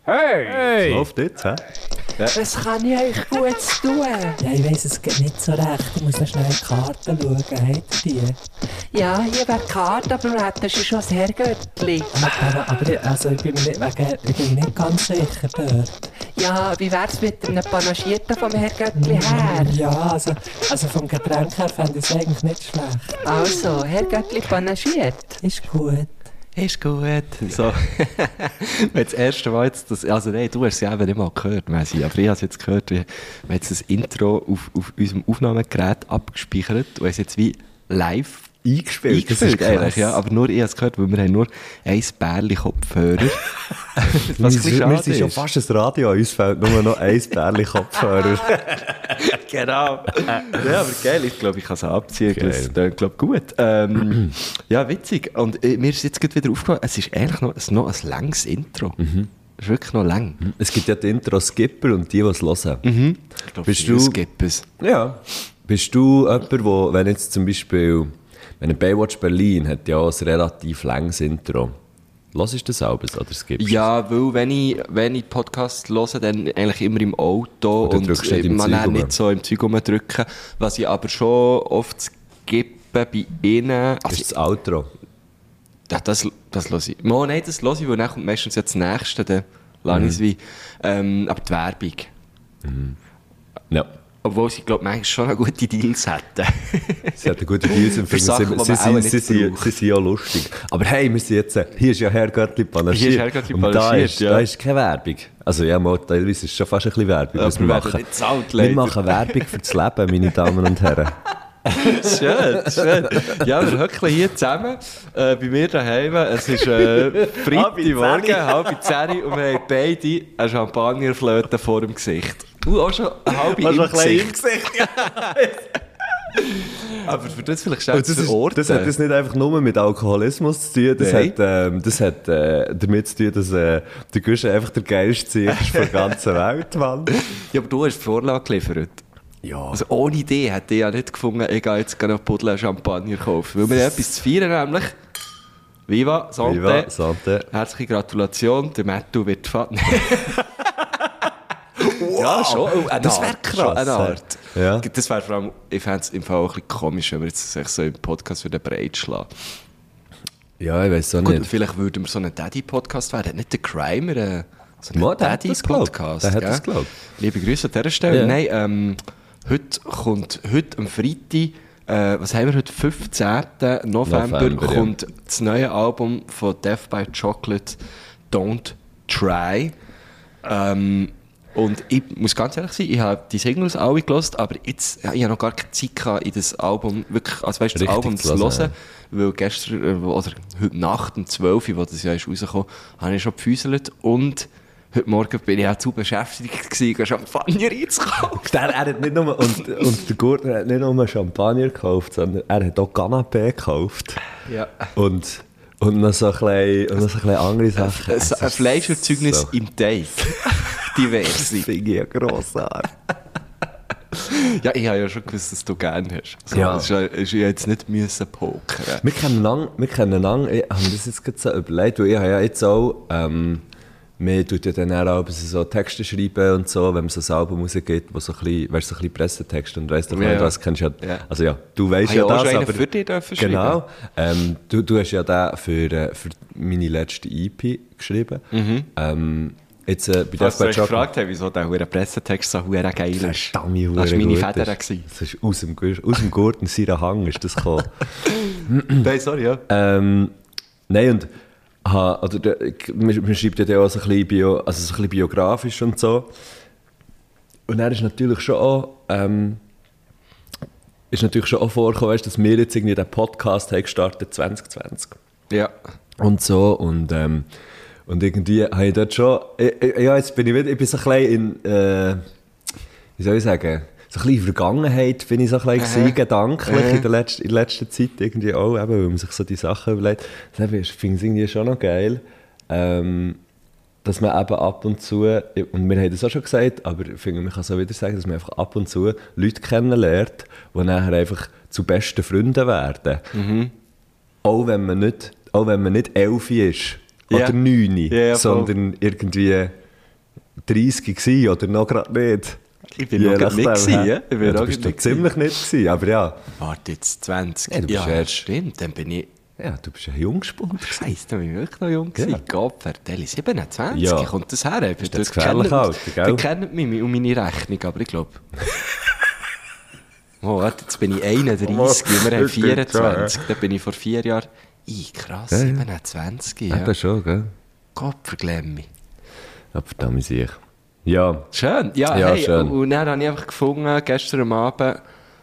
Hey! Was läuft jetzt, hä? Was kann ich euch gut tun? Ja, ich weiss es geht nicht so recht. Ich muss noch schnell in die Karten schauen. Habt ihr die? Ja, hier wäre die Karte, aber du hättest schon das Herrgöttli. Aber ich bin mir nicht ganz sicher dort. Ja, wie wär's mit einem Panagierten vom Herrgöttli her? Ja, also vom Getränk her fände ich es eigentlich nicht schlecht. Also, Herrgöttli panagiert. Ist gut. Ist gut. So. Das erste Mal jetzt das, also nein, du hast es ja eben nicht mal gehört, Messi, aber ich habe es jetzt gehört, wir haben jetzt das Intro auf unserem Aufnahmegerät abgespeichert und es jetzt wie live eingespielt. Das ist eigentlich, ja, aber nur ich habe es gehört, weil wir haben nur ein Bärli Kopfhörer. Was ein bisschen schade ist. Wir sind schon fast ein Radio, uns fehlt nur noch ein Bärli Kopfhörer. Genau. Ja, aber geil, ich glaube, ich kann es abziehen. Geil. Das klingt, glaube gut. Ja, witzig. Und mir ist jetzt gerade wieder aufgefallen, es ist eigentlich noch ein langes Intro. Es ist wirklich noch lang. Es gibt ja die Intro-Skipper und die es hören. Ich glaube, Bist du- Gippes. Ja. Bist du jemand, wo, wenn jetzt zum Beispiel, wenn Baywatch Berlin hat ja auch ein relativ langes Intro. Hörst du das selbst oder skippst du? Ja, weil wenn ich Podcasts höre, dann eigentlich immer im Auto Oder und drückst du nicht im man Zeug dann rum? nicht so im Zeug rumdrücken. Was ich aber schon oft skippe bei ihnen. Das ist das Outro. Ja, das höre ich. Oh, nein, das höre ich, weil dann kommt meistens jetzt das Nächste, dann lasse ich es wie. Aber die Werbung. Ja. Obwohl sie, glaube ich, manchmal schon noch gute Deals hätten. Sie hat eine gute Deals und Für Sachen, die man auch nicht sie braucht. sind ja lustig. Aber hey, wir sind jetzt, hier ist ja Herrgöttli panagiert. Hier ist Herrgöttli und panagiert, ja. Da ist keine Werbung. Also ja, mal, teilweise ist es schon fast ein bisschen Werbung, was wir werden machen. nicht bezahlt, Wir leider. machen Werbung für das Leben, meine Damen und Herren. Schön. Ja, wir hocken hier zusammen bei mir daheim. Es ist Freitagmorgen, 9:30 und wir haben beide eine Champagnerflöte vor dem Gesicht. Auch schon eine halbe im Gesicht. Aber für das vielleicht schnell Und zu verorten. das hat das nicht einfach nur mit Alkoholismus zu tun, das hat damit zu tun, dass der Guschen einfach der geilste Sieg ist von der ganzen Welt, Mann. Ja, aber du hast die Vorlage geliefert. Ja. Also ohne Idee hätte ich ja nicht gefunden, ich gehe jetzt noch ein Puddel Champagner kaufen. Weil wir haben etwas zu feiern, nämlich Viva Santé. Viva Santé. Herzliche Gratulation, der Mattu wird Vater. Ja, schon. Das wäre krass. Eine Art. Ja. Das wäre vor allem, ich fände es im Fall auch ein bisschen komisch, wenn wir jetzt sich so im Podcast für den Breit schlagen. Ja, ich weiß auch Gut, nicht. vielleicht würden wir so einen Daddy-Podcast werden. Hat nicht der Crimer so Mo, einen der hat das geglaubt. Daddy-Podcast? Der hat gell? das geglaubt. Liebe Grüße an dieser Stelle. Ja. Nein, heute am Freitag, was haben wir heute? 15. November November, kommt das neue Album von Death by Chocolate, Don't Try. Und ich muss ganz ehrlich sein, ich habe die Singles alle gehört, aber jetzt, ja, ich habe noch gar keine Zeit gehabt, in das Album wirklich, also weißt du, das Richtig Album zu zu hören, hören, weil gestern, oder heute Nacht um 12 Uhr, wo das ja ist rausgekommen, habe ich schon gefüßelt und heute Morgen bin ich auch zu beschäftigt gewesen, Champagner einzukaufen. Er hat nicht nur, und der Gurtner hat nicht nur Champagner gekauft, sondern er hat auch Canapé gekauft. Ja. Und noch so ein bisschen andere Sachen. Ein Fleischerzeugnis so. im Teig. Diverse. Finde ich ja grossartig. Ja, ich habe ja schon gewusst, dass du gerne hast. Also, Ja. Es ist ja jetzt nicht müssen pokern. Wir kennen lang, ich habe mir das jetzt gerade so überlegt, weil ich habe ja jetzt auch, wir tun ja dann auch so Texte schreiben und so, wenn man so ein Album rausgibt, wo so ein bisschen, weißt, so ein bisschen Pressetext und weißt du, Ja. das kennst du ja, Ja. also ja, du weißt Habe ja ich auch das, schon einen aber... für dich dürfen Genau, du hast ja den für meine letzte EP geschrieben. Jetzt bei Falls Death du dich by Chocolate... gefragt hast, wieso der hure Pressetext so hure geil ist. Verdammt, Das war meine Feder. Das ist aus dem Gurt und seiner Hang ist das gekommen. Nein, sorry, ja. Nein, und man schreibt ja dann auch so ein bisschen biografisch und so. Und dann ist natürlich schon auch, vorgekommen, weißt, dass wir jetzt irgendwie den Podcast haben gestartet 2020. Ja. Und so, und irgendwie habe ich dort schon, ja, jetzt bin ich bin so ein bisschen in, wie soll ich sagen, so ein bisschen in Vergangenheit bin ich so ein bisschen gedanklich in der letzten Zeit irgendwie auch, eben, weil man sich so die Sachen überlegt. Ich finde es irgendwie schon noch geil, dass man eben ab und zu, und wir haben das auch schon gesagt, aber ich finde, man kann es auch wieder sagen, dass man einfach ab und zu Leute kennenlernt, die nachher einfach zu besten Freunden werden. Auch wenn man nicht 11 ist oder 9, Ja, voll. sondern irgendwie 30 gewesen oder noch gerade nicht? Ich bin noch nicht gewesen, ja? Ich bin Ja, noch du bist nicht ziemlich nicht gewesen, aber ja. Warte, jetzt 20. Ja, du bist erst- stimmt, dann bin ich... Ja, du bist ein Jungspund. Scheiße, da bin ich wirklich noch jung gewesen. Ja. Gott, Vertelli, 27, Ja. kommt das her? Ist das gefährlich alt, gell? Ihr kennt mich und meine Rechnung, aber ich glaube... Oh, warte, jetzt bin ich 31 und wir haben 24. Da bin ich vor 4 Jahren... krass, Ja, ja. 27, ja. Eben schon, gell? Gott, verglemm mich. Ja, verdammt sich. Ja. Schön, ja, Ja, hey, schön. und dann habe ich einfach gefunden, gestern am Abend,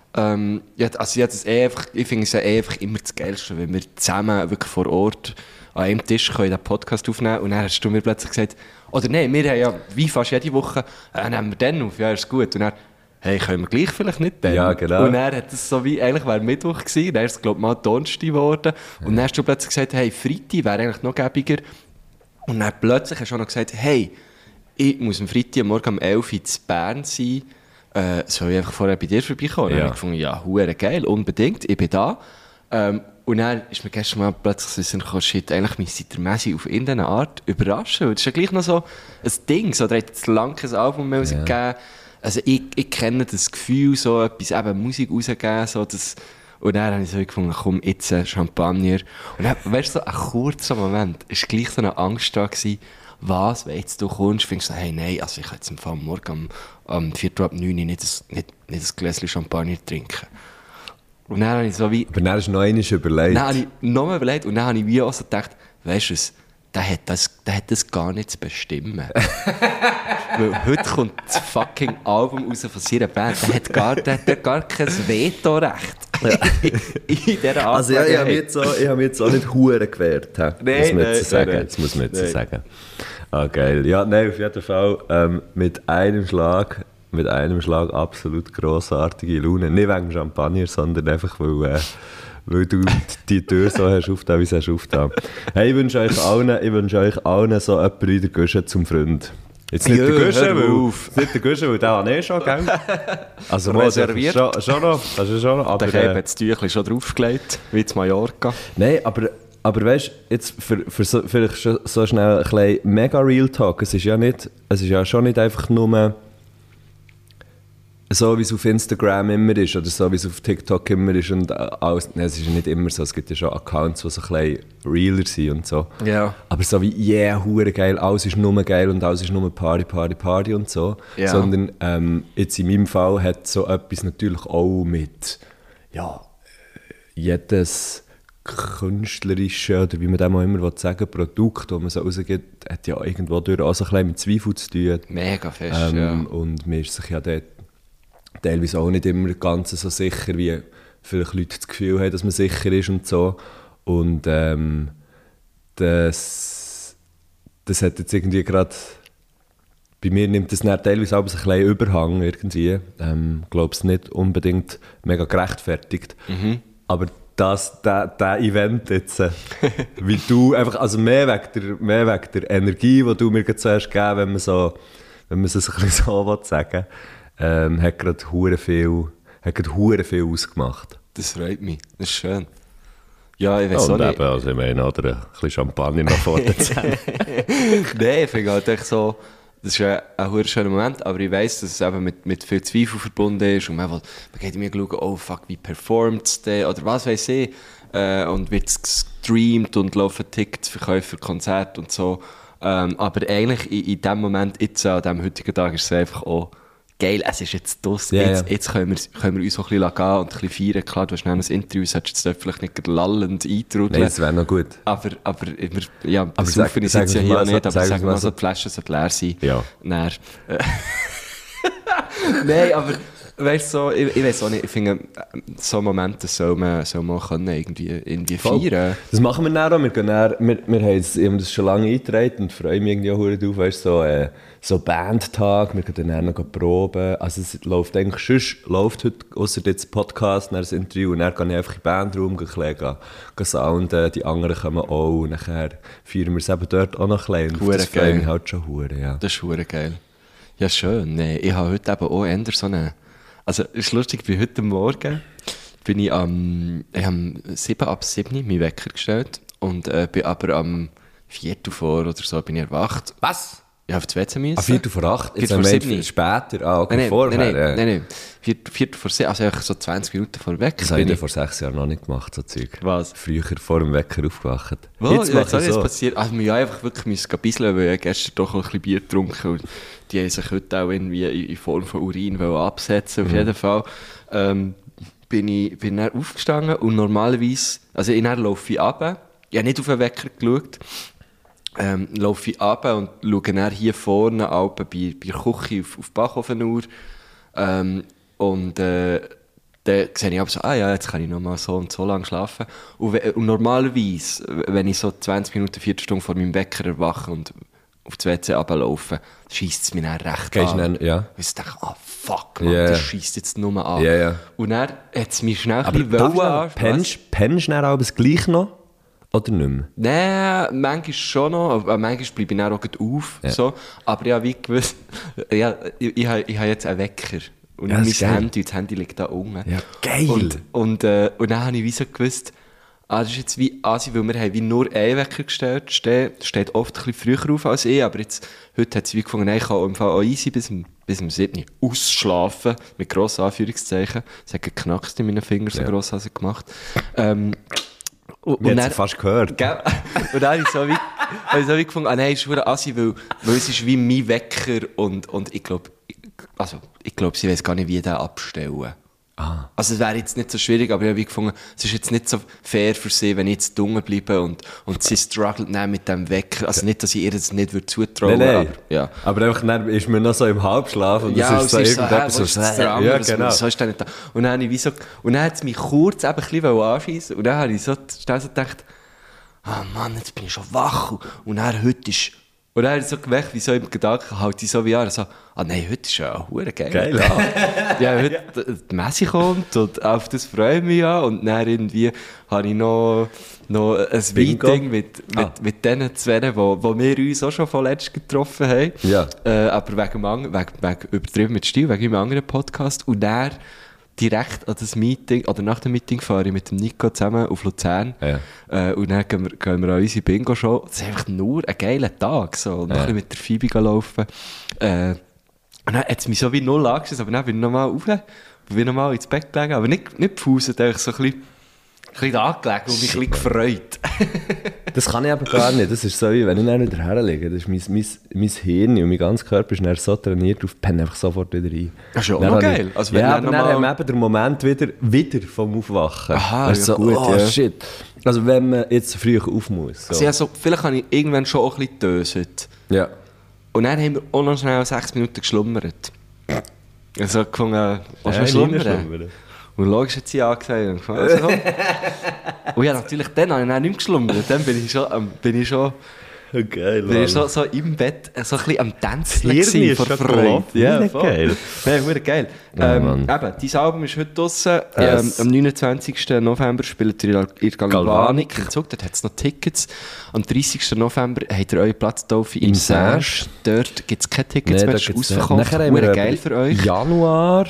ich finde es ja einfach immer das Geilste, wenn wir zusammen wirklich vor Ort an einem Tisch können den Podcast aufnehmen und dann hast du mir plötzlich gesagt, oder nein, wir haben ja wie fast jede Woche, nehmen wir den auf, ja, ist gut. Und dann, hey, können wir gleich vielleicht nicht den? Ja, genau. Und dann hat es so wie, eigentlich wäre Mittwoch gewesen, dann ist es, glaube ich, mal Donnerstag geworden. Und dann hast du plötzlich gesagt, hey, Freitag wäre eigentlich noch gäbiger. Und dann plötzlich hast du auch noch gesagt, hey, ich muss am Freitag morgen um 11 Uhr in Bern sein, soll ich einfach vorher bei dir vorbeikommen? Und dann habe ich gefunden, ja, hure geil, unbedingt, ich bin da. Und dann ist mir gestern mal plötzlich so in den Sinn gekommen, shit, eigentlich müsste der Messi auf irgendeine Art überraschen. Und das ist ja gleich noch so ein Ding, so, der hat jetzt lange ein Album mehr rausgegeben. Also ich kenne das Gefühl, so etwas, eben Musik rausgeben, so das... Und dann habe ich so gefunden, komm, jetzt Champagner. Und dann, weißt du, so ein kurzer Moment, ist gleich so eine Angst da gewesen, was, wenn jetzt du kommst, findest du, hey, nein, also ich kann jetzt am Fall morgen am 4:09 nicht ein Gläschen Champagner trinken. Und dann habe ich so wie... Aber dann hast du noch einmal überlegt. Dann habe ich nochmal überlegt und dann habe ich wie auch so gedacht, weißt du was, der hat das gar nicht zu bestimmen. Weil heute kommt das fucking Album raus von seiner Band, der hat gar kein Vetorecht. In dieser Art. Also ja, ich habe mich jetzt auch nicht hure gewehrt. Nein, Das muss man jetzt so sagen. Ah, geil. Ja, nein, auf jeden Fall mit einem Schlag absolut grossartige Laune. Nicht wegen Champagner, sondern einfach, weil du die Tür so hast aufgetan, wie sie hast aufgetan. Hey, ich wünsche euch allen so jemanden wie der Guschen zum Freund. Jetzt nicht der Guschen, weil der habe ich schon, gell? Also Reserviert. Schon noch. Das ist schon noch. Aber, Der hat das Tüchlein schon draufgelegt, wie zu Mallorca. Nein, aber weißt du, jetzt für so, vielleicht so schnell ein bisschen mega Real Talk. Es ist ja schon nicht einfach nur so, wie es auf Instagram immer ist oder so, wie es auf TikTok immer ist und alles. Nein, es ist ja nicht immer so. Es gibt ja schon Accounts, die so ein bisschen realer sind und so. Ja. Aber so wie, hure geil, alles ist nur geil und alles ist nur Party und so. Ja. Sondern jetzt in meinem Fall hat so etwas natürlich auch mit, ja, jedes künstlerische, oder wie man dem auch immer sagen will, Produkt, das man so rausgibt, hat ja irgendwo durch auch so ein bisschen mit Zweifel zu tun. Mega fest, ja. Und man ist sich ja dort teilweise auch nicht immer ganz so sicher, wie vielleicht Leute das Gefühl haben, dass man sicher ist und so. Und das hat jetzt irgendwie gerade... Bei mir nimmt das dann teilweise auch so ein bisschen Überhang irgendwie. Ich glaube, es nicht unbedingt mega gerechtfertigt. Aber der Event jetzt, wie du einfach, also mehr wegen der Energie, die du mir jetzt so hast gegeben, wenn man es so ein bisschen so sagen will, hat gerade hure viel ausgemacht. Das freut mich, das ist schön. Ja, ich weiß und auch nicht. Eben, also ich meine, oder ein bisschen Champagner noch vorne zu haben. Nein, ich finde halt echt so, das ist ja ein sehr schöner Moment, aber ich weiss, dass es eben mit viel Zweifel verbunden ist und man geht mir schauen, oh fuck, wie performt es denn, oder was weiss ich, und wird es gestreamt und laufen Ticketsverkäufe für Konzerte und so. Aber eigentlich in dem Moment, jetzt an diesem heutigen Tag, ist es einfach auch geil, es ist jetzt das, jetzt können wir uns auch ein bisschen gehen und ein bisschen feiern. Klar, du hast noch ein Interview, das hättest du jetzt vielleicht nicht lallend eintrudeln. Nein, das wäre noch gut. Aber besaufen ist jetzt ja hier nicht, aber sagen wir mal so, die Flasche sollte leer sein. Ja. Nein, aber weißt du, so, ich weiß auch nicht, ich finde, so Momente soll man können irgendwie feiern. Das machen wir dann auch. Wir haben das schon lange eingetragen und freuen mich irgendwie auch drauf. Weißt, so Bandtag, wir gehen dann noch proben. Also es läuft eigentlich, sonst läuft heute, ausser jetzt Podcast, dann das Interview, und dann gehe ich einfach in den Bandraum, gehen sounden, die anderen kommen auch, und nachher feiern wir es eben dort auch noch ein bisschen. Das freut mich halt schon hure, ja. Das ist hure geil. Ja, schön. Nee, ich habe heute eben auch eher so eine... Also, es ist lustig, wie heute Morgen bin ich habe 7 meinen Wecker gestellt und bin aber am 4 vor oder so bin ich erwacht. Was? Ja, auf das WC müssen. 4:08? Jetzt haben wir später. Okay, nein, vorher. Nein. 4:07, also eigentlich so 20 Minuten vor dem Wecker. Das habe ich vor 6 Jahren noch nicht gemacht, so Zeug. Was? Früher vor dem Wecker aufgewacht. Jetzt mache ich so. Passiert. Also, wir einfach wirklich bisseln, weil ich gestern doch ein bisschen Bier getrunken und die haben sich heute auch irgendwie in Form von Urin absetzen. Auf jeden Fall bin dann aufgestanden und normalerweise, also ich laufe ich runter. Ich habe nicht auf den Wecker geschaut. Laufe ich runter und schaue dann hier vorne bei der Küche auf Bachofenuhr. Und dann sehe ich aber so, jetzt kann ich noch mal so und so lang schlafen. Und normalerweise, wenn ich so 20 Minuten, 4 Stunden vor meinem Wecker erwache und auf das WC runterlaufe, scheisst es mir dann recht an. Dann, ja. Und ich denke, fuck, man, das scheisst jetzt nur an. Yeah. Und dann hat es mich schnell ein bisschen pennst du dann auch das gleich noch? Oder nicht mehr? Nein, manchmal schon noch, aber manchmal bleibe ich dann auch auf. Ja. So. Aber ich habe wie gewusst, ich habe jetzt einen Wecker. Und mein Handy liegt da unten. Ja, geil! Und dann habe ich wie so gewusst, das ist jetzt wie Asi, weil wir haben wie nur einen Wecker gestellt. Steht oft ein bisschen früher auf als ich, aber heute hat sie wie gefunden, ich kann im Fall auch easy bis um 7 Uhr ausschlafen, mit grossen Anführungszeichen. Es hat geknackst in meinen Fingern, so gross habe ich gemacht. Und dann fast gehört. Gell? Und dann habe ich so wie gefunden, nein, ist verdammt Assi, weil es ist wie mein Wecker und ich glaube, sie weiss gar nicht, wie den abstellen. Also es wäre jetzt nicht so schwierig, aber ich habe wie gefunden, es ist jetzt nicht so fair für sie, wenn ich jetzt dunkel bleibe und sie struggelt dann mit dem Wecker. Also nicht, dass ich ihr das nicht zutrauen würde. Nein. Aber, ja. Aber einfach dann ist man noch so im Halbschlaf und ja, das ist so irgendetwas so. Ja, genau. So ist dann nicht da. Und dann habe ich und dann hat es mich kurz ein bisschen anschiessen und dann habe ich so gedacht, Mann, jetzt bin ich schon wach und dann heute ist... Und dann habe ich so geweckt, wie so im Gedanken, halte ich so wie an, so, nein, heute ist ja verdammt geil. Ja, heute die Messe kommt und auf das freue ich mich ja. Und dann irgendwie habe ich noch ein Meeting mit den zwei, die wir uns auch schon vorletzt getroffen haben. Ja. Aber wegen übertrieben mit Stil, wegen einem anderen Podcast. Und dann direkt an das Meeting, oder nach dem Meeting fahre ich mit dem Nico zusammen auf Luzern. Ja. Und dann gehen wir an unsere Bingo-Show. Das ist einfach nur ein geiler Tag. So. Und noch ein bisschen mit der Phoebe laufen. Und dann hat es mich so wie null angeschissen, aber dann bin ich nochmal ins Bett gelegen. Aber nicht gepfuset, einfach so ein bisschen angelegen und mich ein bisschen gefreut. Das kann ich aber gar nicht. Das ist so, wie wenn ich dann wieder herlege. Das ist mein Hirn und mein ganzer Körper ist dann so trainiert auf penne einfach sofort wieder rein. Das ist schon auch noch geil. Also wenn aber dann haben wir eben den Moment wieder vom Aufwachen. Aha, ja, so, gut, shit. Also wenn man jetzt früh auf muss. So. Also vielleicht habe ich irgendwann schon auch ein bisschen gedöset. Ja. Und dann haben wir auch noch schnell 6 Minuten geschlummert. Also gefunden, schlummern? Und logisch hat sie angesagt und gefunden, also komm. Und ja, natürlich, dann habe ich dann nicht mehr geschlummert. Dann bin ich schon geil, bin ich so im Bett so ein bisschen am Tanzen gewesen, vor Freude. Ja, geil. Nein, geil. Eben, dein Album ist heute draussen. Yes. Am 29. November spielt ihr in Galvanik im Zug. Dort hat es noch Tickets. Am 30. November habt ihr eure Platztaufe im Serge. Dort gibt es keine Tickets mehr, das ist ausverkauft. Nachher haben wir geil für euch. Januar,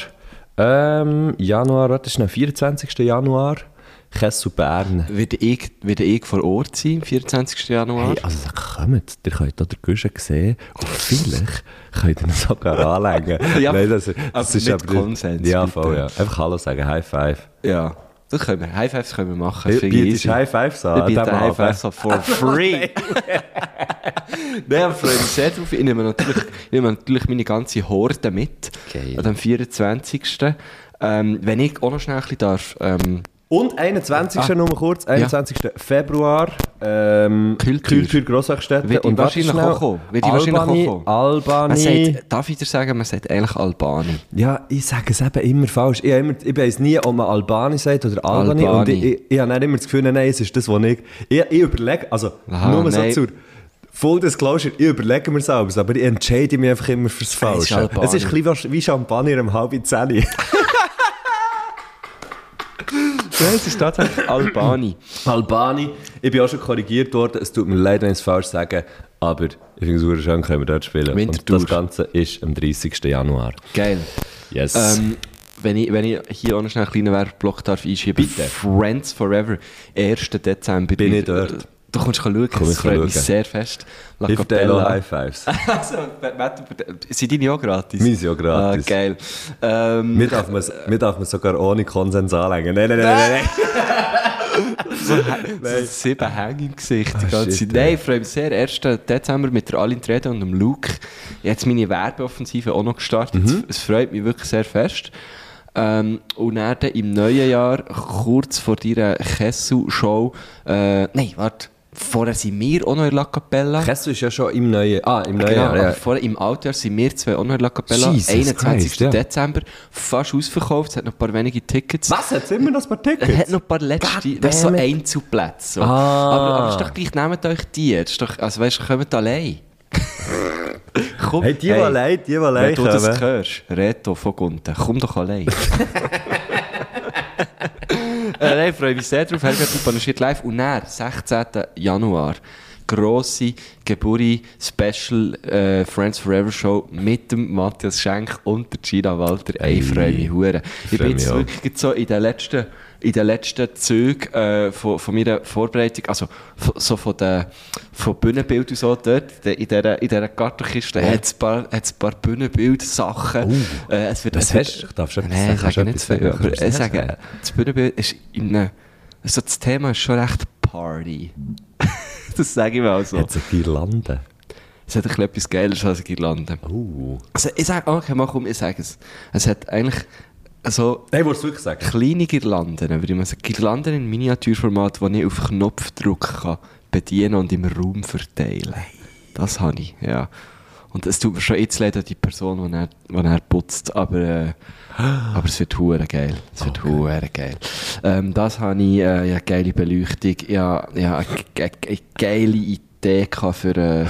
das ist der 24. Januar. Kessel Bern. Werde ich vor Ort sein, am 24. Januar? Hey, also kommt, ihr könnt auch den Guschen sehen und vielleicht könnt ihr ihn sogar anlegen. Ja, nein, das ist aber Konsens. Ja, voll, ja. Einfach Hallo sagen, High Five. Ja, das können wir. High Fives können wir machen. Ich biete High Fives an. Ich biete High Fives an for free. Nein, ich freue mich sehr drauf. Ich nehme natürlich meine ganze Horde mit. Okay. An dem 24. Wenn ich auch noch schnell ein bisschen darf... Und 21. Nur kurz, 21. Februar, Kultur Grosswerkstätte. Wird die wahrscheinlich auch kommen. Albani. Darf ich dir sagen, man sagt eigentlich Albani? Ja, ich sage es eben immer falsch. Ich weiss nie, ob man Albani sagt oder Albani. Und ich habe immer das Gefühl, nein, es ist das, was ich überlege, also nur so zur Full Disclosure, ich überlege mir selbst, aber ich entscheide mich einfach immer fürs Falsche. Es ist ein bisschen wie Champagner um 9:30. Ja, es ist tatsächlich Albani. Albani. Ich bin auch schon korrigiert worden. Es tut mir leid, wenn ich es falsch sage. Aber ich finde es super schön, können wir dort spielen. Winterthur. Und das Ganze ist am 30. Januar. Geil. Yes. Wenn ich hier auch noch schnell einen kleinen Werbeblock einschieben darf. Bitte. Friends Forever. 1. Dezember. Bin ich dort? Du kommst schauen, das freut mich sehr fest. La Ich verteile auch Capella. High Fives. Also, sind deine auch gratis? Meine sind auch gratis. Ah, geil. Mir darf man sogar ohne Konsens anlegen. Nein. So 7 Hänge im Gesicht. Die ganze shit, Zeit. Nein, ich freue mich sehr. 1. Dezember mit der Alin Trede und dem Luke. Jetzt meine Werbeoffensive auch noch gestartet. Es freut mich wirklich sehr fest. Und dann im neuen Jahr, kurz vor deiner Kessel-Show, nein, warte, vorher sind wir auch noch in La Capella. Kessel ist ja schon im neuen Jahr. Genau, Ja. aber vorher im Alter sind wir zwei auch noch in La Capella. Jesus 21. Christ, ja. Dezember, fast ausverkauft, es hat noch ein paar wenige Tickets. Was? Hat es immer noch ein paar Tickets? Es hat noch ein paar letzte, das ist so Einzelplätze. So. Aber ist doch gleich, nehmt euch die. Das ist doch, also weißt du, kommt allein. Komm, Hey, die allein wenn du das kommen. hörst, Reto von Gunten, komm doch allein. Nein, ich freue mich sehr drauf. Herrgott, panaschiert live. Und dann, 16. Januar, grosse Geburi-Special Friends Forever Show mit dem Matthias Schenk und der Gina Walter. Ey, ich freue mich hure. Ich bin jetzt wirklich so in den letzten Zügen von meiner Vorbereitung, also von Bühnenbild und so dort, in dieser Kartonkiste, hat es ein paar Bühnenbild-Sachen. Es wird Was hast du? Ich darf schon Nein, ich sage nicht etwas zu viel, sagen. aber ich sage, das Bühnenbild ist also das Thema ist schon recht Party. Das sage ich mal so. Hat es eine Girlande? Es hat ein bisschen etwas Geiles als eine Girlande. Also ich sage, okay, komm, ich sage es. Es hat eigentlich so Nein, wolltest du wirklich sagen? kleine Girlanden, würde ich mal sagen. Girlanden in Miniaturformat, die ich auf Knopfdruck kann bedienen und im Raum verteilen. Das habe ich, ja. Und es tut mir schon jetzt leid an die Person, die er putzt, aber es wird hure geil. Es wird hure geil. Das habe ich, ja, geile Beleuchtung, ja, eine geile Idee gehabt für,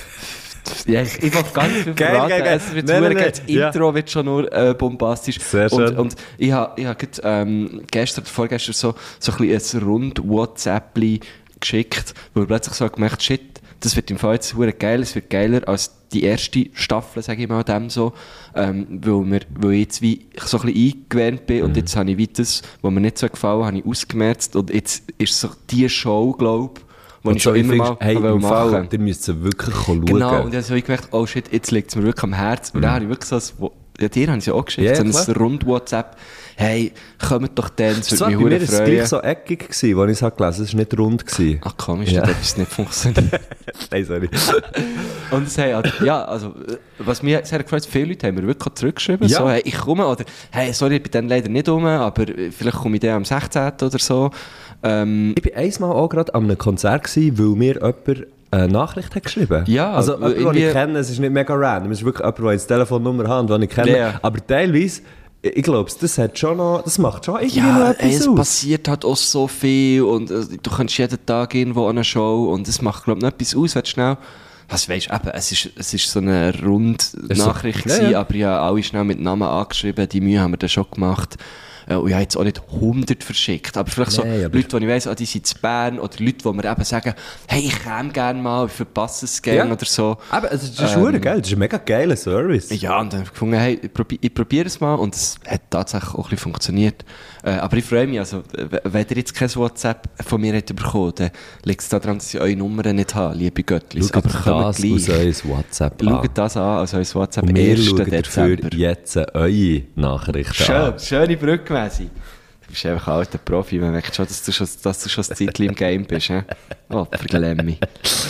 ja, ich will gar nicht viel verraten. Geil. Es wird Nein, hure nein, geil. Das ja. Intro wird schon nur bombastisch. Sehr schön. Und ich habe gestern oder vorgestern so ein bisschen ein Rund-WhatsApp geschickt, wo ich plötzlich so gemerkt, shit, das wird im Fall jetzt hure geil, es wird geiler als die erste Staffel, sage ich mal dem so, weil ich jetzt wie so ein bisschen eingewöhnt bin und jetzt habe ich wie das, was mir nicht so gefallen habe ich ausgemerzt und jetzt ist so die Show, glaube ich, die ich schon immer mal im Fall, machen. ihr müsst sie wirklich schauen. Genau, und dann habe ich gemerkt, oh shit, jetzt liegt es mir wirklich am Herzen. Und dann habe ich wirklich so ja, dir haben sie auch geschickt, Ja, so ein klar. Rund-WhatsApp. Hey, kommt doch dann, es Das würde war mich bei mir hure ist es freuen. gleich so eckig gewesen, als ich es gelesen habe. Es war nicht rund gewesen. Ach komisch, Ja. das hat etwas nicht funktioniert. Nein, sorry. Und es haben, ja, also, was mir sehr gefreut hat, viele Leute haben mir wirklich auch zurückgeschrieben, Ja. so, hey, ich komme, oder, hey, sorry, ich bin dann leider nicht rum, aber vielleicht komme ich dann am 16. oder so. Ich war einmal auch gerade an einem Konzert gewesen, weil mir jemand eine Nachricht hat geschrieben. Ja, also jemand, den irgendwie- ich kenne, es ist nicht mega random, es ist wirklich jemand, der eine Telefonnummer hat, den ich kenne. Ja. Aber teilweise, ich glaube, das macht schon irgendwie noch Ja, etwas es aus. passiert halt auch so viel und du kannst jeden Tag irgendwo an eine Show und es macht, glaube ich, noch etwas aus, wenn du schnell... Was weisst du, eben, es ist so eine Rundnachricht so- ja, gewesen, ja. aber ja, alle schnell mit Namen angeschrieben, die Mühe haben wir dann schon gemacht. Und ich habe jetzt auch nicht 100 verschickt, aber vielleicht so Nein, aber- Leute, die ich weiss, die sind zu Bern, oder Leute, die mir eben sagen, hey, ich käme gerne mal, ich verpasse es gerne oder so. Aber es ist verdammt geil, das ist ein mega geiler Service. Ja, und dann habe ich gefunden, hey, ich probiere es mal und es hat tatsächlich auch ein bisschen funktioniert. Aber ich freue mich, also, wenn ihr jetzt kein WhatsApp von mir habt bekommen, dann liegt es daran, dass ich eure Nummern nicht habe, liebe Göttlis. Schaut Aber kommt das gleich. aus euer WhatsApp an. Schaut das an, also unser WhatsApp Und wir 1. schauen dafür Dezember. jetzt eure Nachrichten Schön, an. schöne Brücke, Messi. Du bist einfach ein alter Profi, man merkt schon, dass du schon ein Zeitchen im Game bist. He? Oh, verglemmi.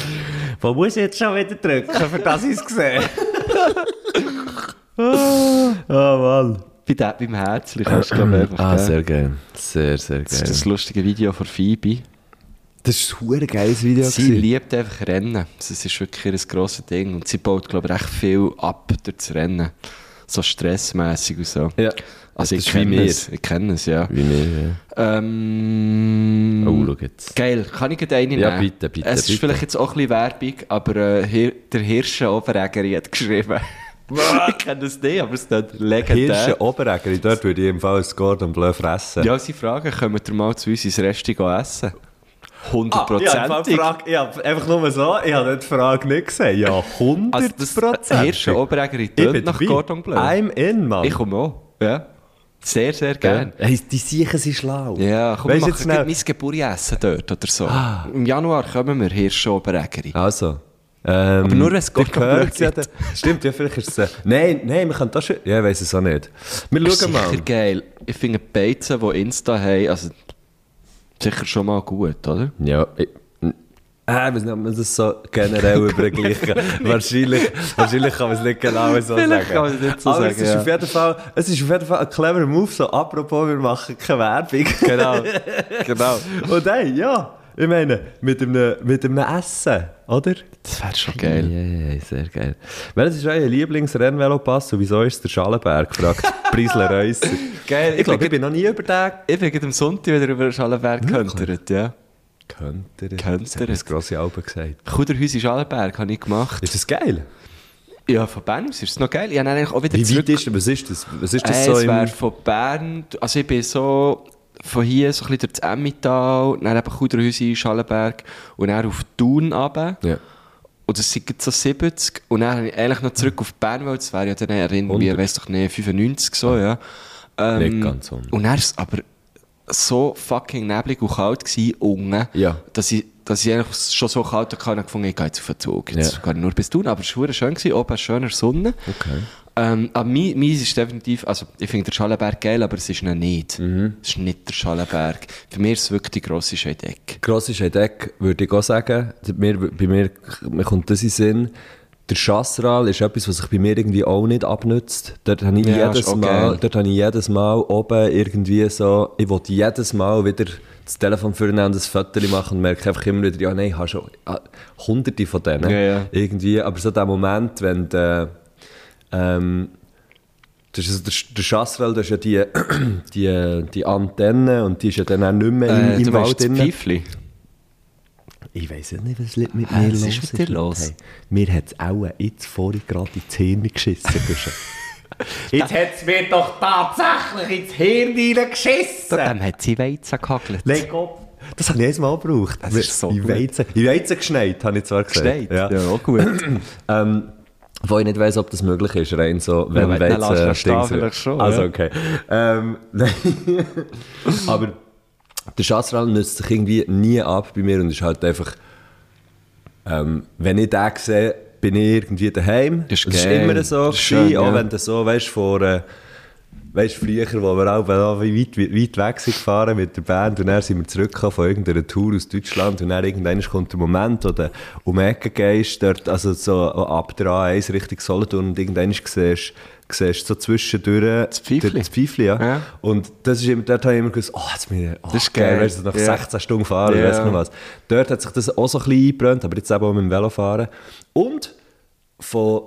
Wo muss ich jetzt schon wieder drücken, für das ich es sehe? Mann. Beim Herzchen kannst du, glaube ich, einfach... gell? Sehr geil. Sehr, sehr Das ist geil. das lustige Video von Phoebe. Das ist ein verdammt geiles Video. Sie gewesen. liebt einfach Rennen. Das ist wirklich ein grosses Ding. Und sie baut, glaube ich, recht viel ab durch das Rennen. So stressmässig und so. Ja. Also Das ich ist wie kenne mir. es. Ich kenne es, ja. Wie mir, ja. Oh, schau jetzt. Geil, kann ich gleich eine Ja, nehmen? bitte. Es ist vielleicht jetzt auch ein bisschen Werbung, aber der Hirsche Oberäger hat geschrieben. Ich kenne das nicht, aber es ist legendär. Hirsche Oberägeri, dort würde ich im Fall ein Gordon Bleu fressen. Ja, sie fragen, können wir mal zu uns ins Restaurant essen? 100%. Ich habe einfach nur so, ich habe die Frage nicht gesehen. Ja, 100%. Also das Hirsche Oberäger tönt nach Gordon Bleu. I'm in, Mann. Ich komme auch, ja. Sehr, sehr gerne. Hey, die Siechen sind schlau. Ja, komm, Weisst wir jetzt machen schnell- mein Geburtsessen dort oder so. Im Januar kommen wir Hirschoberägeri. Also. Aber nur, wenn es ihr Gott hört ja, gibt. stimmt, ja, vielleicht ist es... Nein, wir können das schon... Ja, ich weiss es auch nicht. Wir Ist schauen mal. sicher geil. Ich finde die Beizen, die Insta haben, also sicher schon mal gut, oder? Ja, ich weiß nicht, ob man das so generell übergleichen. wahrscheinlich kann man es nicht genau so Vielleicht sagen. kann man es nicht so Aber sagen, es ist ja. auf jeden Fall ein cleverer Move, so apropos, wir machen keine Werbung. Genau. Und hey, ja, ich meine, mit einem Essen, oder? Das wäre schon geil. Ja, sehr geil. Welches ist euer Lieblingsrennvelopass und wieso ist es der Schalenberg? Fragt Preisler Reusser. Geil. Ich glaube, ich bin noch nie über den... Ich bin gerade am Sonntag wieder über Schallenberg gekentert, ja. Könnte Könnte er. Das grosse Alben gesagt. Kuderhäuser Schallenberg habe ich gemacht. Ist das geil? Ja, von Bern aus ist es noch geil. Ich habe dann eigentlich auch wieder Wie zurück... weit ist das? Was ist das so Es im... wäre von Bern... Also ich bin so... Von hier so ein bisschen durch das Emmental, dann eben Kuderhäuser, Schallenberg und dann auf Thun runter. Ja. Und das sind so 70. Und dann habe ich eigentlich noch zurück auf Bern, weil das wäre ja dann irgendwie, 100. weiss doch nicht, 95 so, ja. Nicht ganz 100. Und dann war es aber so fucking neblig und kalt gewesen, unten, Ja. dass ich eigentlich schon so kalt hatte und gefunden, ich gehe jetzt auf den Zug. Jetzt gehe ich nur bis Thun, aber es war schön gewesen, oben schöner Sonne. Okay. Aber meins ist definitiv, also ich finde den Schallenberg geil, aber es ist ihn nicht. Es ist nicht der Schallenberg. Für mich ist es wirklich die grosse Scheideck. Grosse Scheideck würde ich auch sagen. Bei mir kommt das in den Sinn. Der Chasseral ist etwas, was sich bei mir irgendwie auch nicht abnützt. Dort habe ich, Ja, ist auch geil. jedes Mal oben irgendwie so, ich will jedes Mal wieder das Telefon vornehmen und ein Foto machen und merke einfach immer wieder, ja nein, ich habe schon hunderte von denen. Ja. Irgendwie, aber so der Moment, wenn der der Chasseral, das ist ja die Antenne und die ist ja dann auch nicht mehr im du Wald weißt, das drin. Pfeifli. Ich weiss ja nicht, was mit mir los was ist mit dir los? Hey, mir hat es auch jetzt vorhin gerade ins Hirn geschissen. Jetzt hat es mir doch tatsächlich ins Hirn geschissen. Dann hat sie Weizen gehagelt. Leg ab. Das habe ich jedes Mal gebraucht. Das ist so in gut. Weizen geschneit, habe ich zwar gesagt. Geschneit? Ja. Ja, auch gut. Wo ich nicht weiss, ob das möglich ist, rein so, wenn wenn du lässt ihn stehen, Dings- vielleicht schon, Also, ja. okay. Nein. Aber der Chasseral nützt sich irgendwie nie ab bei mir und ist halt einfach, wenn ich den sehe, bin ich irgendwie daheim. Das ist Das ist geil. immer so Das ist schön, gewesen, auch ja. wenn du so, weißt, früher, wo wir auch weit weg sind gefahren mit der Band und dann sind wir zurückgekommen von irgendeiner Tour aus Deutschland und dann irgendwann kommt der Moment, wo du um die Ecke gehst, dort, also so ab der A1 Richtung Solothurn und irgendwann siehst du so zwischendurch das Pfeifli. ja. Ja. Und das ist immer, dort habe ich immer gesagt, das ist geil. geil, weißt du, nach Ja. 16 Stunden fahren, Ja. weiss nicht was. Dort hat sich das auch so ein bisschen eingebrannt, aber jetzt eben auch mit dem Velofahren. Und von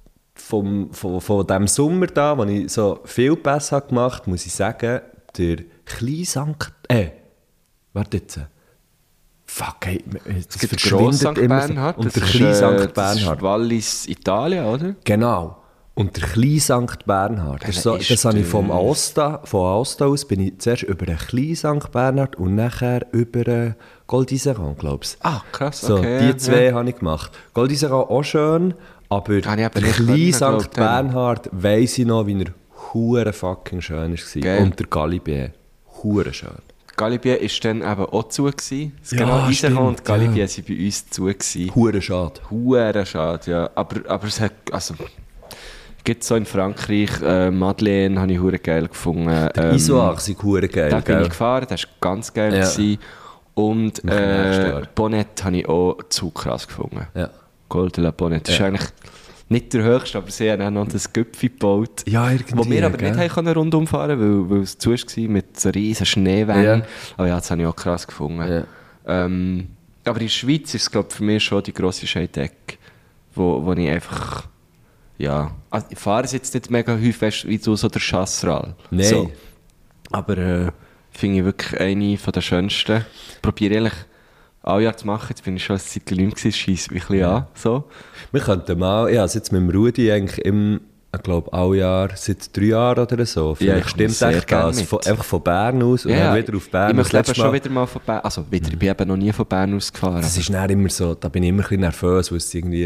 dem Sommer da, wo ich so viel Pässe habe gemacht, muss ich sagen, der Kleinsankt... warte jetzt. Fuck, hey, das Der verschwindet grosse St. immer so. Bernhard. Und der das kleine ist, St. Das ist Bernhard. Wallis, Italien, oder? Genau. Und der kleine St. Bernhard. Das, ist so, ist das habe ich der- von Aosta aus, bin ich zuerst über den kleinen St. Bernhard und nachher über den Goldiseran, glaube ich. Ah, krass, So, okay. die ja, zwei ja. habe ich gemacht. Goldiseran auch schön, aber Habe ich der eben nicht kleine können, St. glaub, dann. Bernhard weiss ich noch, wie er hure fucking schön war. Geil. Und der Galibier, hure schön. Galibier war dann eben auch zu. Gewesen. Ja, Genau, Iserlohn stimmt, und Galibier waren bei uns zu. Gewesen. Hure schade. Huere schade, ja. Aber es hat, also, gibt so in Frankreich, Madeleine habe ich hure geil gefunden. Der Isoach sind hure geil, Da bin gell? ich gefahren, das war ganz geil. Ja. Gewesen. Und Machen wir nächstes Jahr. Bonnet habe ich auch zu krass gefunden. Ja. Gold de la Bonnet. Das ist Ja. eigentlich nicht der höchste, aber sie haben auch noch das Göpfi gebaut. Ja, irgendwie, Wo wir aber gell? nicht haben können rundum fahren, weil es zu war mit so riesen Schneewellen. Ja. Aber ja, das habe ich auch krass gefunden. Ja. Aber in der Schweiz ist es, glaube ich, für mich schon die grosse Scheideck, wo ich einfach, ja, also ich fahre es jetzt nicht mega häufig, weißt, wie du so der Chasseral. Nein. So. Aber finde ich wirklich eine von der schönsten. Probiere ehrlich alle Jahre zu machen. Jetzt bin ich schon eine Zeit lang gewesen, scheisse mich ein bisschen an. So. Wir könnten mal, ich habe es jetzt mit dem Rudi eigentlich ich glaube, alle Jahre, seit 3 Jahren oder so. Vielleicht ich komme stimmt sehr echt gerne das. mit. Einfach von Bern aus und dann wieder auf Bern. Ich Das möchte eben letzte schon Mal- wieder mal von Bern, also wieder, ich bin eben noch nie von Bern aus gefahren. Das ist dann immer so, da bin ich immer ein bisschen nervös, weil es irgendwie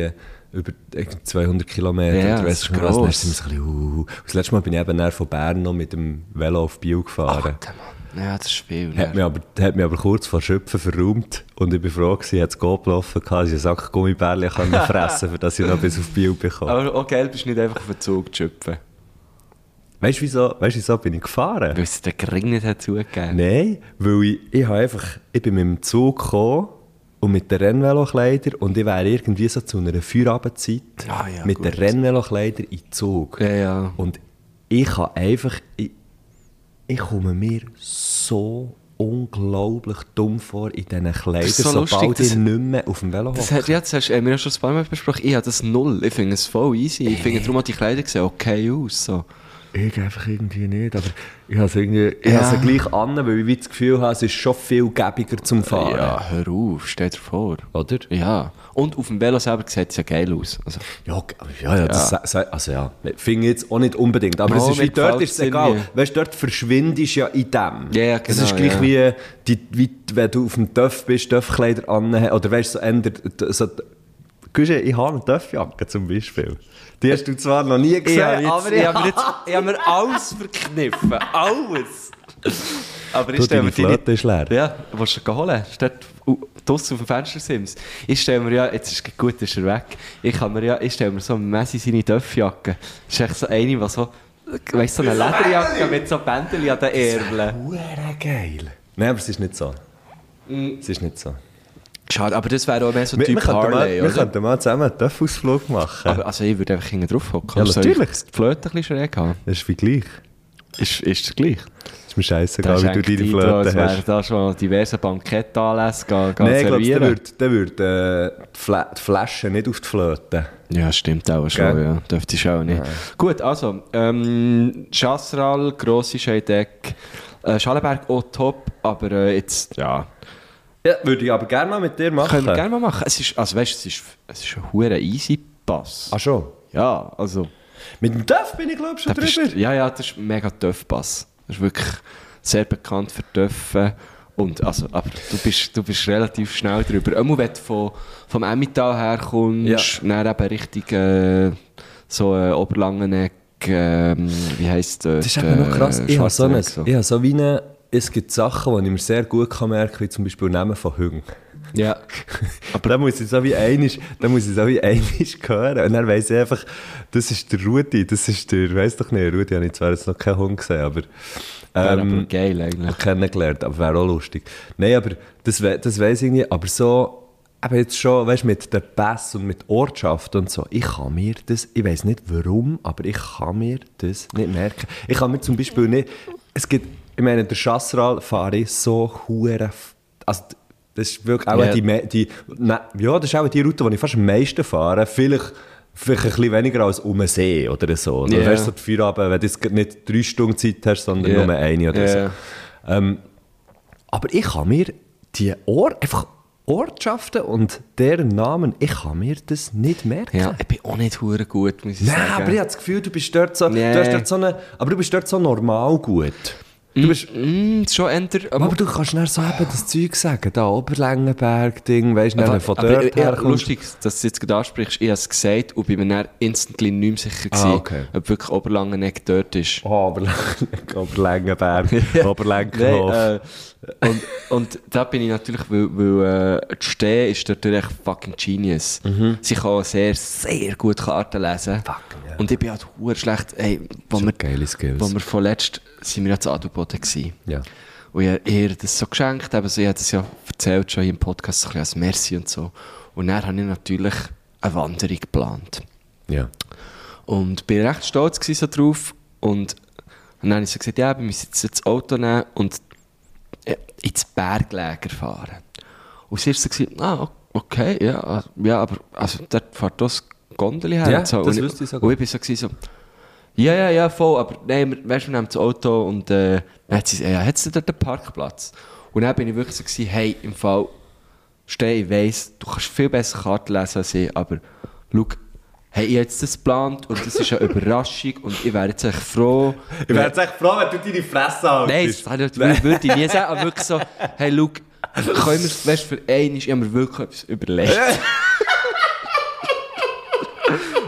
über 200 Kilometer. Ja, und das ist dann gross. sind wir so ein bisschen, Das letzte Mal bin ich eben dann von Bern noch mit dem Velo auf Biel gefahren. Ja, das ist viel. Hat mich aber kurz vor Schöpfen verräumt und ich war froh gewesen, hat es Go gelaufen, dass ich einen Sack Gummibärchen fressen konnte, für dass ich noch bis auf Biel bekomme. Aber auch geil, bist du nicht einfach auf den Zug schöpfen. Weißt du, wieso bin ich gefahren? Weil es den Gring nicht hat zugegeben. Nein, weil ich bin mit dem Zug gekommen und mit den Rennvelokleidern und ich wäre irgendwie so zu einer Feierabendzeit mit gut. den Rennvelokleidern in den Zug. Ja. Und ich kann einfach... Ich komme mir so unglaublich dumm vor in diesen Kleidern, Das ist so sobald lustig, ich nicht mehr auf dem Velo Das hocke. hast wir ja schon ein paar Mal besprochen. Ich habe das null. Ich finde es voll easy. Ich finde darum auch die Kleider sehen okay aus. So. Ich einfach irgendwie nicht, aber ich habe es gleich an, weil ich wie das Gefühl habe, es ist schon viel gäbiger zum Fahren. Ja, hör auf, stell dir vor. Oder? Ja. Und auf dem Velo selber sieht es ja geil aus. Also, Ich finde jetzt auch nicht unbedingt, aber Oh, es ist wie mir dort gefällt's ist es egal. irgendwie. Weißt du, dort verschwindest du ja in dem. Ja, Das genau, ist gleich ja. wie wenn du auf dem Töff bist, Töffkleider anhast, oder weißt du, so ändert, so, ich habe eine Töffjacke zum Beispiel. Die hast du zwar noch nie gesehen, aber ich habe mir alles verkniffen. Alles. Aber ich stelle deine mir die Flotte ist leer. Ja, willst du holen? Steht draussen auf dem Fenstersims. Ich stelle mir ja, jetzt ist gut, ist er weg. Ich stelle mir so Messi seine Töffjacke. Das ist echt so eine, die so, weißt du, so eine Lederjacke mit so Bändchen an den Ärmeln. Hure geil. Nein, aber es ist nicht so. Es ist nicht so. Schade, aber das wäre auch mehr so Wir Typ Harley, wir oder? könnten mal zusammen einen Töffausflug machen. Aber, also ich würde einfach hinten drauf hocken. Ja, Soll natürlich. ich die Flöte ein bisschen schräg haben? Das ist wie gleich. Ist das gleich? Ist mir scheißegal, wie du deine Flöte Es wären hast. da schon diverse Bankettanlässe Nein, ich glaube, servieren. der würde die Flasche nicht auf die Flöte. Ja, stimmt auch schon, Gell? ja. Dürfte ich auch nicht. Ja. Gut, also, Chasseral, grosse Scheideck, Schallenberg auch top, aber jetzt, ja, Ja, würde ich aber gerne mal mit dir machen. können wir gerne mal machen. Es ist, also weißt, es ist ein huere easy Pass. Ah, schon? Ja, also, Mit dem Töff bin ich, glaube ich, schon da bist, drüber. ja, das ist ein mega Töff-Pass. Das ist wirklich sehr bekannt für Töffen. Und, also, aber du bist relativ schnell drüber. Einmal, wenn du vom Emmental herkommst, dann eben Richtung Oberlangeneck, wie heisst Das ist eben noch krass. Ich habe so wie es gibt Sachen, die ich mir sehr gut merken kann, wie zum Beispiel Namen von Hüngen. Ja. Aber da muss ich so wie einmal hören. Und dann weiss ich einfach, das ist der Rudi, weiss doch nicht, Rudi habe ich zwar jetzt noch keinen Hund gesehen, aber Wäre aber geil eigentlich. kennengelernt, aber wäre auch lustig. Nein, aber das weiss ich nicht, aber so, aber jetzt schon, weißt du, mit den Pässen und mit Ortschaft und so, ich weiss nicht warum, aber ich kann mir das nicht merken. Ich kann mir zum Beispiel nicht, ich meine, der Chasseral fahre ich so hure, also das ist wirklich auch Ja. das ist auch die Route, die ich fast am meisten fahre, vielleicht ein bisschen weniger als um den See oder so. Oder Ja. weißt du, so die Feierabend, wenn du jetzt nicht 3 Stunden Zeit hast, sondern Ja. nur eine oder Ja. so. Aber ich kann mir die einfach Ortschaften und deren Namen, ich kann mir das nicht merken. Ja, ich bin auch nicht hure gut, muss ich Nein, sagen. aber ich habe das Gefühl, du bist dort so, Nee. du hast dort so eine, aber du bist dort so normal gut. Du bist, Schon eher... aber du kannst dann so eben das Zeug sagen, da Oberlängenberg-Ding, weißt du, dann von dort her kommst. Lustig, dass du es jetzt gerade ansprichst, ich habe es gesagt und bin mir dann instantly nicht mehr sicher gewesen, Okay. ob wirklich Oberlangeneck dort ist. Oh, Oberlängenberg, Oberlängerhof. Und da bin ich natürlich, weil die Steh ist dort echt fucking genius. Sie kann sehr, sehr gut Karten lesen. ja. Und ich bin halt verdammt schlecht. Ey, wo geile Skills. wir vorletzt sind wir ja zu Adelboden gewesen. Ja. Und ich habe ihr das so geschenkt, eben so, ich habe das ja erzählt schon im Podcast, so ein bisschen als Merci und so. Und dann habe ich natürlich eine Wanderung geplant. Ja. Und bin recht stolz gewesen, so drauf. Und dann habe ich so gesagt, ja, wir müssen jetzt das Auto nehmen und ins Berglager fahren. Und sie war so, okay, ja, aber also, dort fährt das Gondel her. Ja, und so. das und wüsste ich sogar. Und ich war so, ja, voll, aber nein, wir nehmen das Auto und dann hat sie gesagt, hat sie dort einen Parkplatz? Und dann bin ich wirklich so gewesen, hey, im Fall, Steh, ich weiss, du kannst viel besser Karten lesen als ich, aber schau, hey, ich habe jetzt das geplant und das ist eine Überraschung und ich wäre jetzt echt froh. Ich wäre jetzt echt froh, wenn du deine Fresse haltest. Nein, das würde ich nie sagen, aber wirklich so, hey, schau, können wir, weißt du, für einmal, ich habe mir wirklich etwas überlegt.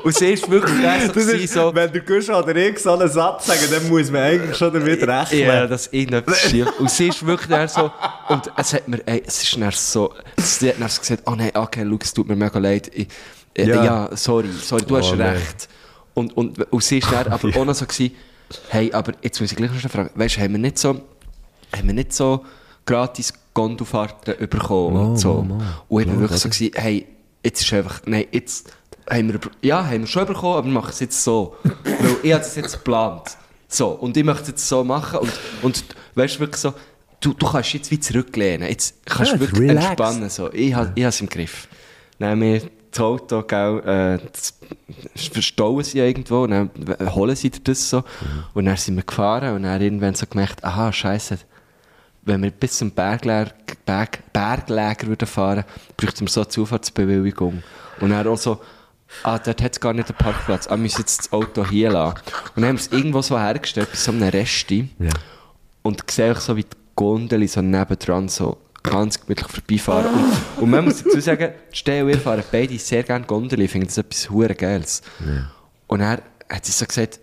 Und sie ist wirklich Das ist, so... wenn der Gusch oder ich so einen Satz sagen, dann muss man eigentlich schon damit rechnen. Ja, dass irgendetwas schief. Und sie ist wirklich dann so... Und es hat mir... es ist dann so... Sie hat dann so gesagt, oh nein, okay, schau, es tut mir mega leid. Ja, sorry, du hast recht. Und sie ist dann aber auch noch so gewesen, hey, aber jetzt muss ich gleich noch fragen, weißt du, haben wir nicht so gratis Gondelfahrten bekommen und so. Und ich war wirklich so gewesen, hey, jetzt ist einfach, nein, jetzt haben wir schon bekommen, aber wir machen es jetzt so. Weil ich habe es jetzt geplant. So, und ich möchte es jetzt so machen und weißt du, wirklich so, du kannst jetzt wie zurücklehnen, jetzt kannst du wirklich relax. Entspannen. So. Ich habe es im Griff. Dann haben wir das Auto, das verstauen sie irgendwo, und dann holen sie das so. Und dann sind wir gefahren und dann irgendwann so gemerkt, aha, scheisse, wenn wir bis zum Berglager würden fahren, bräuchten wir so eine Zufahrtsbewilligung. Und dann auch so, dort hat es gar nicht einen Parkplatz, wir müssen jetzt das Auto hier lassen. Und dann haben wir es irgendwo so hergestellt, bei so einem Resti. Ja. Und sehe ich so, wie die Gondel so nebendran so ganz gemütlich vorbeifahren. Und man muss dazu sagen, Steh und ich fahren beide sehr gerne Gondel. Ich finde das etwas verdammt Geiles. Ja. Und dann hat sie so gesagt,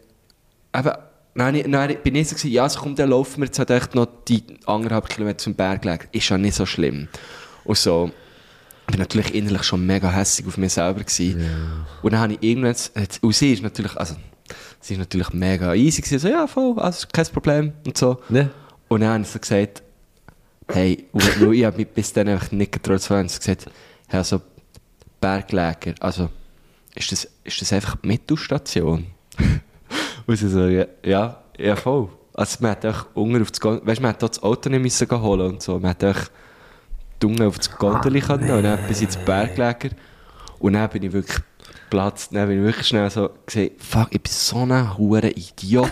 dann bin ich so gesagt, ja, so komm, dann laufen wir jetzt halt echt noch die 1,5 Kilometer zum Berglager. Ist ja nicht so schlimm. Und so, ich war natürlich innerlich schon mega hässig auf mich selber gewesen. Ja. Und dann habe ich irgendwann, und sie ist natürlich mega easy gewesen, so, ja, voll, also kein Problem und so. Ja. Und dann habe ich so gesagt, hey, weil ich habe mich bis dann einfach nicht getraut zu fahren, habe ich gesagt, hey, also Berglager, also ist das einfach die Mittelstation? Und sie so, ja, voll. Also man hat auch unten auf das Gondel, weißt du, man hat das Auto nicht müssen holen und so, man hat auch unten auf das Gondel können und dann bis ins Berglager. Und dann bin ich wirklich geplatzt, dann bin ich wirklich schnell so gesehen, fuck, ich bin so ein hure Idiot.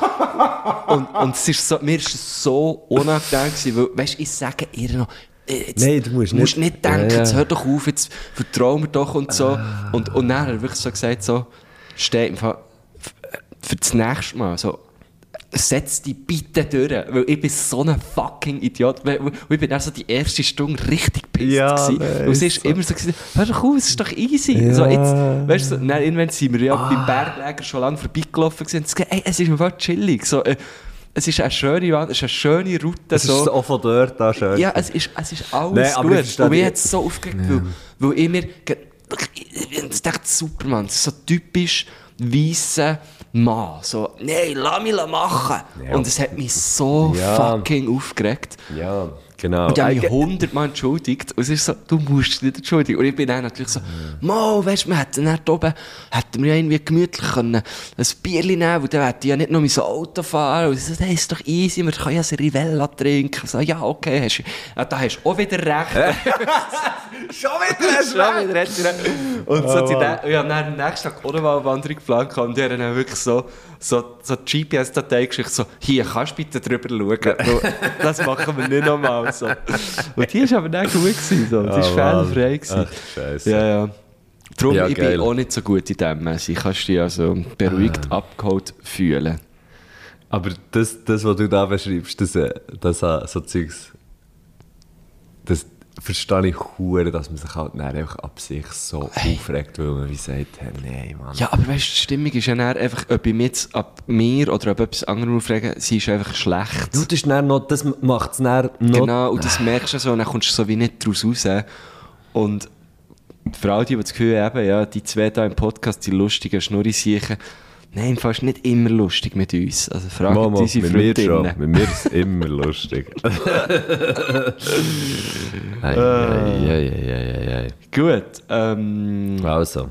und es ist so, mir ist es so unangenehm gewesen, weil, weißt, ich sage ihr noch, nein, du musst nicht denken, jetzt hör doch auf, jetzt vertrau mir doch und so. Und dann hat er wirklich so gesagt, so, steh im Fall, für das nächste Mal, so, setz dich bitte durch, weil ich bin so ein fucking Idiot. Und ich bin dann so die erste Stunde richtig pisst gewesen. Und sie ist so immer so gesagt, hör doch auf, es ist doch easy. Ja. So, jetzt, weißt du, so, dann irgendwann sind wir ja beim Berglager schon lange vorbeigelaufen und gesagt, hey, es ist einfach chillig. So, es ist eine schöne Route. Es ist auch von dort an schön. Ja, es ist alles gut. Und mich hat es so aufgeregt, weil ich mir, ich dachte, super, Mann, das ist so typisch weisse Mann. So, nein, lass mich machen. Ja. Und es hat mich so fucking aufgeregt. Ja, genau. Und ich habe mich 100-mal entschuldigt. Und es ist so, du musst dich nicht entschuldigen. Und ich bin dann natürlich so, weißt du, wir hätten dann oben, hätten wir ja irgendwie gemütlich können, ein Bierchen nehmen, und dann hätte ich ja nicht nur mein Auto fahren. Und ich so, hey, ist doch easy, man kann ja ein Rivella trinken. So, ja, okay, da hast du auch wieder recht. Schon wieder recht. Und so, ich habe dann am nächsten Tag auch noch mal eine Wanderung geplant und die haben dann wirklich so GPS-Datei geschickt, so, hier, kannst du bitte drüber schauen. Das machen wir nicht nochmal. So. Und die war aber nicht gut gewesen, so. Die war fehlerfrei gewesen. Ach, Scheiße. Ja. Darum, ich bin auch nicht so gut in dem. Ich kannst dich also beruhigt abgeholt fühlen. Aber das, was du da beschreibst, das so Zeugs, das verstehe ich hure, dass man sich halt einfach ab sich so aufregt, weil man wie sagt, hey, nein, Mann. Ja, aber weißt du, die Stimmung ist ja dann einfach, ob ich mich jetzt ab mir oder ob etwas anderem aufregen, sie ist einfach schlecht. Du, das macht es dann noch... Genau, und das merkst du so, und dann kommst du so wie nicht daraus raus. Und für alle, die das Gefühl haben, ja, die zwei da im Podcast, die lustigen Schnurrisiechen, nein, fast nicht immer lustig mit uns. Also fragt unsere Freundinnen. Mit mir ist es immer lustig. Gut. Also.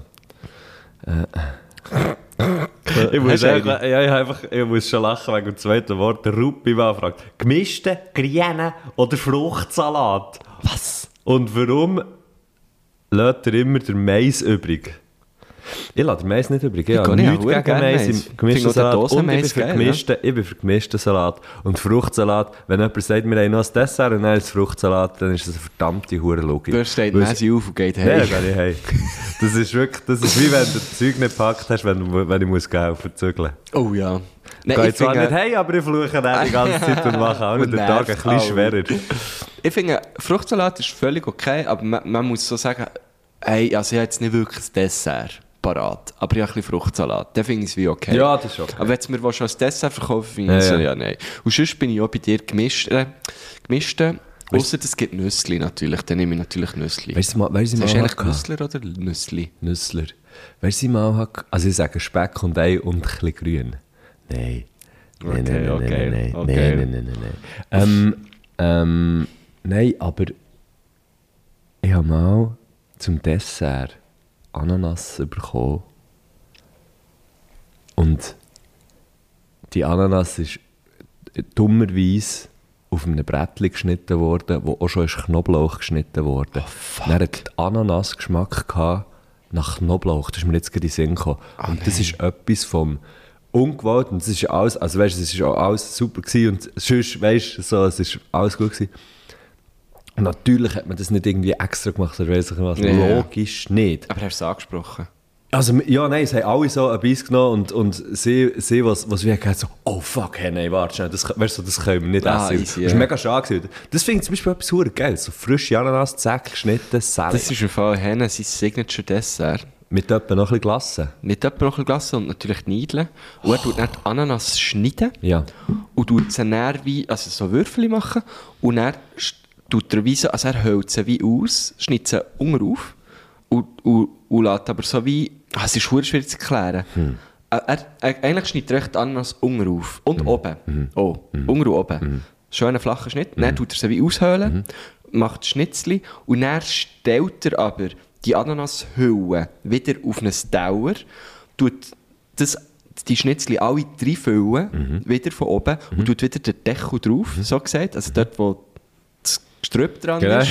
Ich muss schon lachen wegen dem zweiten Wort. Der Ruppi fragt, gemischte, grüne oder Fruchtsalat? Was? Und warum lässt ihr immer den Mais übrig? Ich lasse den Mais nicht übrig. Ich habe nichts gegen Mais im gemischten Salat. Und ich bin für gemischten Salat. Und Fruchtsalat, wenn jemand sagt, wir haben noch ein Dessert und dann ist Fruchtsalat, dann ist das eine verdammte Hure-Logik. Du steht Messi auf und geht heim. Ja, gehe ich heim. Das ist wie wenn du das Zeug nicht gepackt hast, wenn ich muss helfen zügeln. Oh ja. Ich gehe zwar nicht heim, aber ich fluche dann die ganze Zeit und mache auch nicht den Tag ein bisschen schwerer. Ich finde, Fruchtsalat ist völlig okay, aber man muss so sagen, hey, also ich habe jetzt nicht wirklich ein Dessert. parat. Aber ich habe ein bisschen Fruchtsalat. Dann finde ich es wie okay. Ja, das ist okay. Aber wenn du mir schon als Dessert verkaufen finde ich so, ja, nein. Und sonst bin ich auch bei dir gemischte. Ausser es gibt Nüssli natürlich. Dann nehme ich natürlich Nüssli. Weißt du mal, Hast du eigentlich Nüssler oder Nüssli? Nüssler. Weißt du mal, also ich sage Speck und Ei und ein bisschen grün. Nein. Nein, aber ich habe mal zum Dessert Ananas bekommen. Und die Ananas ist dummerweise auf einem Brettchen geschnitten worden, wo auch schon Knoblauch geschnitten wurde. Dann hat die Ananas Geschmack gehabt nach Knoblauch. Das ist mir jetzt gerade in den Sinn gekommen. Und das ist etwas vom ungewollt. Und das ist alles, also weißt, es ist auch alles super gewesen. Und sonst, weißt, so, es ist alles gut gewesen. Und natürlich hat man das nicht irgendwie extra gemacht, oder weiss ich was. Logisch nicht. Aber hast du es angesprochen? Also, ja, nein, es haben alle so ein Biss genommen und sie was wir gesagt so, oh fuck, hey, nein, warte schnell, das, weißt du, das können wir nicht essen. Easy, das ist mega schade gewesen. Das finde ich zum Beispiel etwas verdammt geil. So frische Ananas, zack, geschnitten, Salami. Das ist im Fall Henne sein Signature Dessert. Mit etwa noch ein bisschen Glasse. Mit etwa noch ein bisschen Glasse und natürlich Niedeln. Und er tut dann die Ananas schneiden. Ja. Und tut sie dann wie, also so Würfel machen. Und dann tut er wie so, also er hält sie wie aus, schneidet sie unten auf. Und lässt aber so wie, es ist verdammt schwierig zu erklären. Eigentlich schneidet er echt die Ananas unten auf. Und oben. Unten und oben. Schön einen flachen Schnitt. Dann tut er sie wie aushöhlen, macht Schnitzli. Und dann stellt er aber die Ananashülle wieder auf einen Dauer, tut die Schnitzli alle reinfüllen, wieder von oben, und tut wieder den Deckel drauf, so gesagt. Also dort, wo das Gestrüpp dran ist.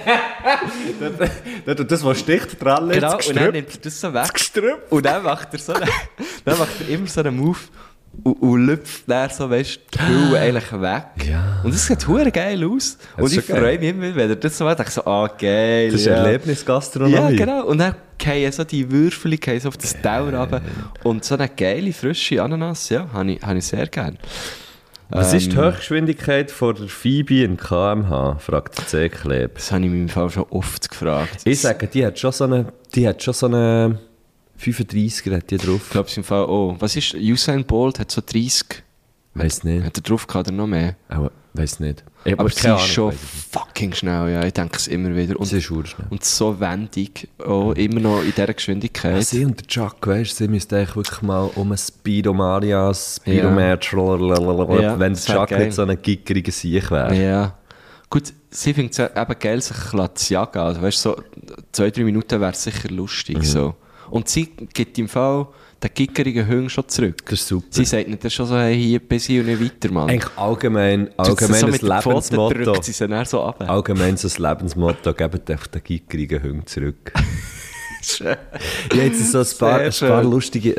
Das, was sticht dran ist, genau, und dann nimmt er das so weg. Das und dann macht er immer so einen Move und lüpft dann so, weißt, die Hülle eigentlich weg. Ja. Und das sieht verdammt geil aus. Und ich freue mich immer, wenn er das so macht, denke ich so, geil. Das ist Erlebnisgastronomie. Ja, genau. Und dann fallen so die Würfel so auf das Dauer runter. Und so eine geile, frische Ananas, ja, habe ich sehr gerne. Was ist die Höchstgeschwindigkeit von der Phoebe in km/h? Fragt der C-Kleb. Das habe ich mir im Fall schon oft gefragt. Ich sage, die hat schon so eine 35er hat die drauf. Ich glaube es im Fall auch. Was ist, Usain Bolt hat so 30. Weiss nicht. Hat er drauf gehabt oder noch mehr? Auch, weiss nicht. Aber sie ist schon fucking schnell, ja. Ich denke es immer wieder. Und, sie ist schnell. Und so wendig, auch immer noch in dieser Geschwindigkeit. Ja, sie und der Chuck, weißt du, sie müssten eigentlich wirklich mal um ein Speedometer, wenn der Chuck nicht so ein gickeriger Sieg wäre. Ja. Gut, sie findet es eben geil, sich zu jagen. Also, weißt du, so 2-3 Minuten wäre es sicher lustig. So. Und sie gibt im Fall den gickerigen Hüng schon zurück. Das ist super. Sie sagt nicht, das ist schon so, hey, hier bis hier und nicht weiter, Mann. Eigentlich allgemein so ein Lebensmotto. Drückt sie dann so ab. Allgemein so ein Lebensmotto, gebt einfach den gickerigen Hüng zurück. Ja, jetzt so ein paar lustige,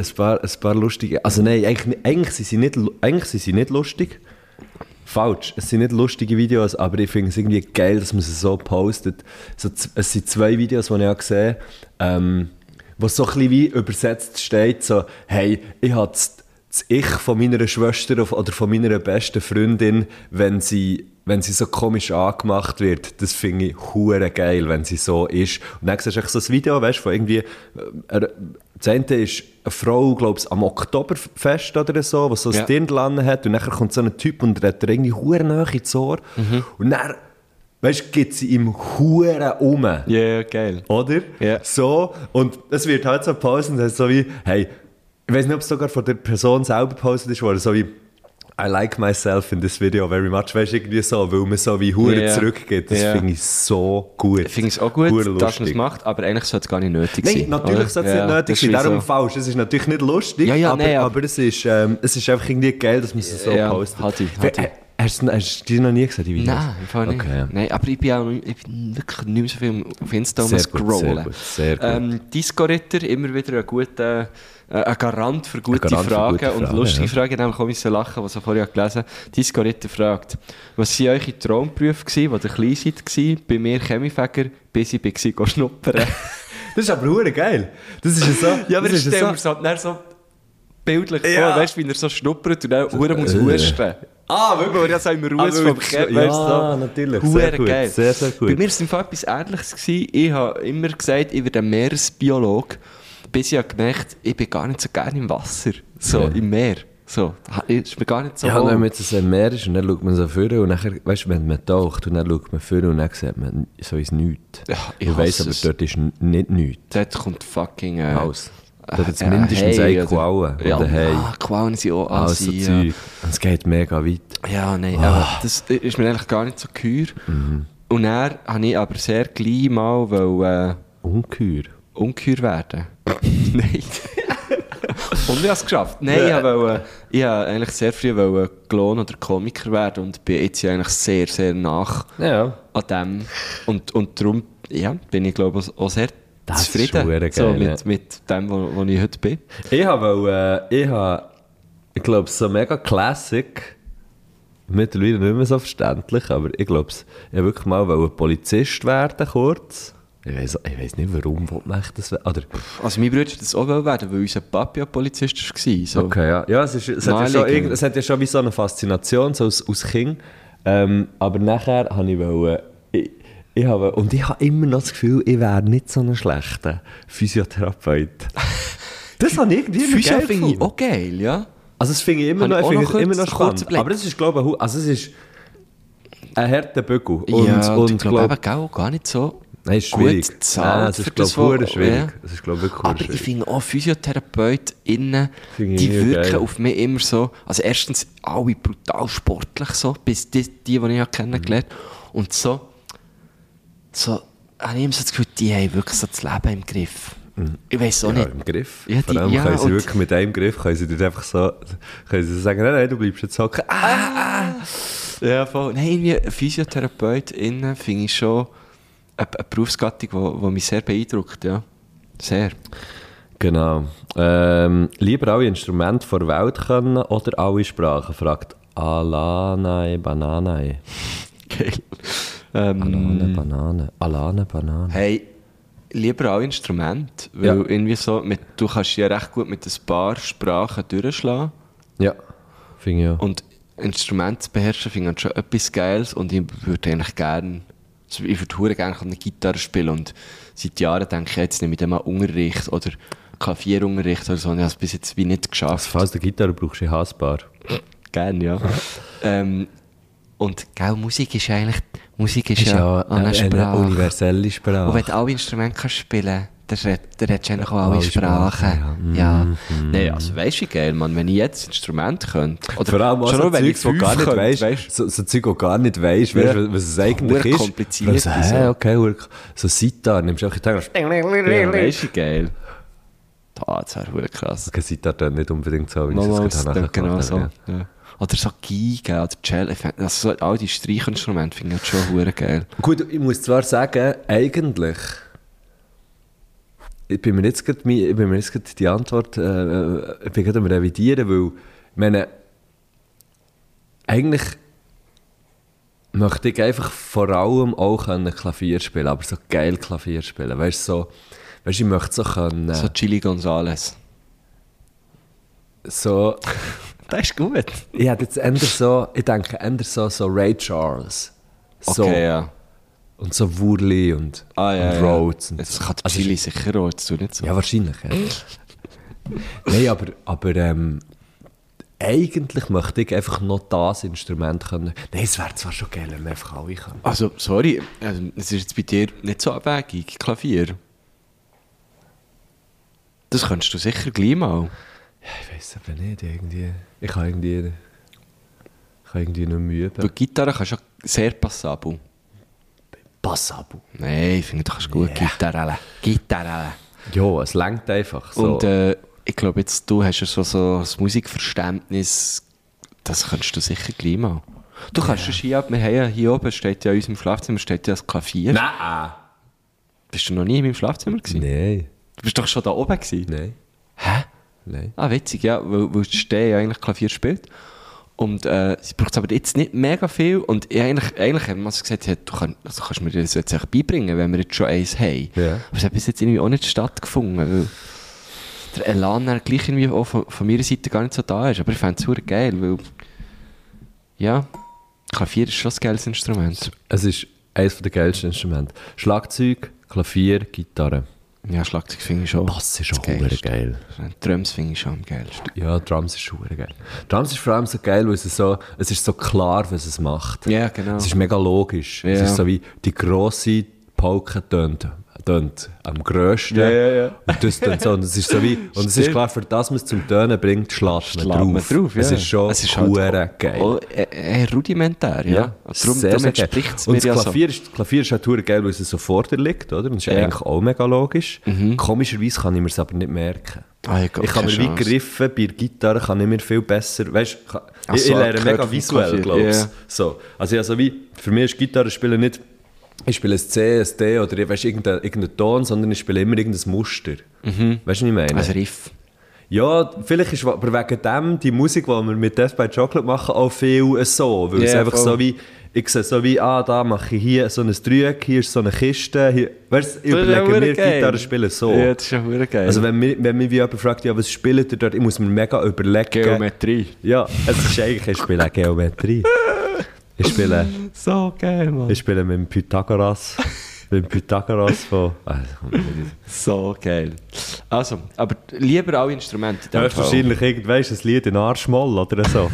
also nein, eigentlich sind sie nicht lustig. Falsch, es sind nicht lustige Videos, aber ich finde es irgendwie geil, dass man sie so postet. So, es sind 2 Videos, die ich auch gesehen habe, wo so ein bisschen wie übersetzt steht, so, hey, ich habe das Ich von meiner Schwester oder von meiner besten Freundin, wenn sie so komisch angemacht wird, das finde ich hure geil, wenn sie so ist. Und dann siehst du so ein Video, weißt, von irgendwie, das eine ist eine Frau, glaube ich, am Oktoberfest oder so, was so ein Dirndl hat, und dann kommt so ein Typ und redet irgendwie hure nahe ins Ohr. Und dann, weißt du, geht sie ihm Huren um. Ja, yeah, geil. Oder? Yeah. So. Und es wird halt so gepostet, so wie, hey, ich weiß nicht, ob es sogar von der Person selber gepostet ist, wo er so wie, I like myself in this video very much, weißt du, irgendwie so, weil man so wie Huren zurückgeht. Das finde ich so gut. Ich finde es auch gut, dass man es macht, aber eigentlich sollte es gar nicht nötig sein. Nein, natürlich sollte es nicht nötig sein, darum falsch. Es ist natürlich nicht lustig, aber es ist einfach irgendwie geil, dass man es so postet. Hat ich. Hast du die noch nie gesehen, die Videos? Nein, im Fall nicht. Okay. Nein, aber ich bin wirklich nicht mehr so viel auf Insta scrollen. Sehr gut. Disco-Ritter, immer wieder ein Garant für gute Fragen und lustige Fragen. Nämlich auch müssen lachen, was ich vorher gelesen habe. Disco-Ritter fragt, was waren eure Traumberufe, als ihr klein seid? Bei mir Chemiefäger, bis ich war schnuppern. Das ist aber verdammt geil. Das ist so... Ja, aber stell mir so bildlich vor, weißt du, wie er so schnuppert und dann muss husten. Wirklich? Weil er so im Ruhes vom Kerl, weißt du, so. Natürlich. Sehr gut. Geil. Sehr, sehr gut. Bei mir war es im Fall etwas Ähnliches gewesen. Ich habe immer gesagt, ich werde ein Meeresbiologe. Bis ich gemerkt, ich bin gar nicht so gerne im Wasser, so im Meer. So, ist mir gar nicht so Ja, wohl. wenn man jetzt ein Meer ist und dann schaut man so vorne und nachher, weißt du, wenn man taucht und dann schaut man vorne und dann sieht man so ins Nichts. Ja, ich Du weißt hasse aber, es. dort ist nicht nichts. Dort kommt fucking... Alles. Dort hat es mindestens eine Qualle. Ja, Oder hey. Quallen sind auch Alles so ja. Zeug. Und es geht mega weit. Ja, nein, aber das ist mir eigentlich gar nicht so geheuer. Und dann habe ich aber sehr gleich mal Ungeheuer. ungeheuer werden. Nein. Und ich habe es geschafft. Nein, ich wollte eigentlich sehr früh Klon oder Komiker werden und bin jetzt ja eigentlich sehr, sehr nach Ja. an dem. Und darum bin ich, glaube ich, auch sehr Das ist zufrieden verdammt so, geil, mit dem, wo ich heute bin. Ich glaube, so mega Classic, mittlerweile nicht mehr so verständlich, aber ich glaube, ich wollte wirklich mal Polizist werden, kurz. Ich weiss nicht, warum man das oder Also mein Bruder wollte das auch werden, weil unser Papi ja Polizist war. So. okay, ja. Ja, es hat ja schon wie so eine Faszination, so als Kind. Aber nachher habe ich habe immer noch das Gefühl, ich wäre nicht so ein schlechter Physiotherapeut. Das habe ich irgendwie Physio geil finde ich gefunden. auch geil, ja. Also das finde ich immer Habe noch, ich auch noch immer noch kurz- kurz spannend. überlegt. Aber das ist, glaube ich, also es ist ein harter Bügel. Und Und ich glaube glaub, eben auch gar nicht so nein, ist schwierig. gut zahlt es für ist, glaube das, ich, schwierig. ja. Es ist, glaube ich, wirklich Aber schwierig. ich finde auch PhysiotherapeutInnen, Finde ich die irgendwie wirken geil. auf mich immer so, also erstens alle brutal ich so, bis die ich habe kennengelernt habe. Und so habe ich immer so das Gefühl, die haben wirklich so das Leben im Griff. Ich weiß auch Ja, nicht. im Griff. Ja, Vor allem können sie und- wirklich mit einem Griff können sie dir einfach so können sie sagen, nein, du bleibst jetzt hocken. Ja, voll. Nein, irgendwie PhysiotherapeutInnen finde ich schon eine Berufsgattung, die mich sehr beeindruckt, ja. Sehr. Genau. Lieber alle Instrumente der Welt können oder alle Sprachen, fragt Alana Banane. Geil. Alana Banane. Hey, lieber auch Instrument, weil Ja. irgendwie so, du kannst ja recht gut mit ein paar Sprachen durchschlagen Ja, finde ich auch. und Instrumente zu beherrschen finde ich schon etwas Geiles und ich würde eigentlich gerne, also ich würde verdammt gerne eine Gitarre spielen und seit Jahren denke ich, jetzt nehme ich dann mal Unterricht oder Klavierunterricht oder so und ich habe es bis jetzt wie nicht geschafft. Falls du Gitarre brauchst, du Hassbar. Gerne, ja. Und gell, Musik ist ja eine Sprache. universelle Sprache. Und wenn du alle Instrumente kannst spielen kannst, dann redest du eigentlich auch alle Sprachen. Ja. Nein, also weißt du, wie geil, man, wenn ich jetzt Instrument könnte. Oder Vor allem auch schon so nur, wenn Zeug, ich wo gar nicht könnte, weisst, so Zeug, wo gar nicht weisst, Ja. was es eigentlich Verdammt ist. kompliziert Weil so, ist, hä, ja. okay, so Sitar, nimmst du einfach die Tanger, Ja, weißt du, wie geil. Das wäre verdammt krass. okay, Sitar dann nicht unbedingt so, wie ich Mama, es das gerade genau habe. so. Ja. Oder so Geige oder Cello. Also so, all die Streichinstrumente finde ich schon verdammt geil. Gut, ich muss zwar sagen, eigentlich, ich bin mir jetzt gerade die Antwort, ich bin gerade am Revidieren, weil, ich meine, eigentlich möchte ich einfach vor allem auch Klavier spielen, aber so geil Klavier spielen, weißt du, ich möchte so können, So Chili Gonzales. so, Das ist gut. ich hätte jetzt ich denke eher so Ray Charles, so, Okay, ja. und so Wurli und Rhodes. Und Das so. kann der Chili sicher auch, das tut nicht so. Ja, wahrscheinlich. Ja. Nein, aber eigentlich möchte ich einfach noch das Instrument können. Nein, es wäre zwar schon geil, wenn wir einfach alle können. Also, sorry, es ist jetzt bei dir nicht so abwegig, Klavier. Das könntest du sicher gleich mal. Ja, ich weiss aber nicht, irgendwie. Ich kann irgendwie nicht mehr üben. Weil Gitarre kannst du ja sehr passabel. Passabel. Nein, ich finde, du kannst gut Gitarre. Ja, es lenkt einfach so. Und ich glaube, jetzt du hast ja so das Musikverständnis, das kannst du sicher gleich mal. Du kannst ja hier, wir haben ja hier oben, steht ja in unserem Schlafzimmer, steht ja das Klavier. Nein! Bist du noch nie in meinem Schlafzimmer gewesen? Nein. Du bist doch schon da oben gewesen. Nein. Hä? Nein. Ah, witzig, ja, weil Steh ja eigentlich Klavier spielt. Und sie braucht es aber jetzt nicht mega viel. Und ich eigentlich haben wir gesagt, ja, du kannst mir das jetzt echt beibringen, wenn wir jetzt schon eins haben. Ja. Aber es hat bis jetzt irgendwie auch nicht stattgefunden, weil der Elan dann gleich irgendwie auch von meiner Seite gar nicht so da ist. Aber ich fände es super geil, weil ja, Klavier ist schon ein geiles Instrument. Es ist eines der geilsten Instrumente. Schlagzeug, Klavier, Gitarre. Ja, Schlagzeug finde ich schon. Bass ist schon das geil. Drums finde ich schon am geilsten. Ja, Drums ist schon geil. Drums ist vor allem so geil, weil es ist so klar, was es macht. Ja, genau. Es ist mega logisch. Ja. Es ist so wie die grosse Pauke tönt am grössten. Ja. Und das tönt so. Und es ist so wie, und es ist klar, für das man es zum Tönen bringt, schlägt man drauf. Ja. Es ist schon halt geil. Auch, rudimentär, ja. Darum entspricht es mir und ja das so. Klavier ist halt verdammt geil, weil es so vor dir liegt, oder? Und das ist eigentlich auch mega logisch. Komischerweise kann ich mir es aber nicht merken. Ich kann mir wie griffen, bei der Gitarre kann ich mir viel besser, weißt, ich lerne mega visuell, glaube ich. Yeah. So. Also ja, so wie, für mich ist Gitarre spielen nicht, ich spiele ein C, ein D oder weißt, irgendeinen Ton, sondern ich spiele immer irgendein Muster. Weißt du, was ich meine? Also Riff. Ja, vielleicht ist aber wegen dem die Musik, die wir mit Death by Chocolate machen, auch viel so. Weil es einfach voll. so wie, ich sehe so wie, da mache ich hier so ein Dreieck, hier ist so eine Kiste. Hier, weißt du, ich überlege mir Gitarre spielen so. Ja, das ist ja verdammt geil. Also wenn mich wie jemand fragt, ja, was spielt ihr dort, ich muss mir mega überlegen. Geometrie. Ja, es ist eigentlich, ich spiele auch Geometrie. Ich spiele So geil, Mann. mit dem Pythagoras. Mit dem Pythagoras von... So geil. Also, aber lieber alle Instrumente. in dem Du hast Fall. wahrscheinlich ein Lied in Arschmoll oder so.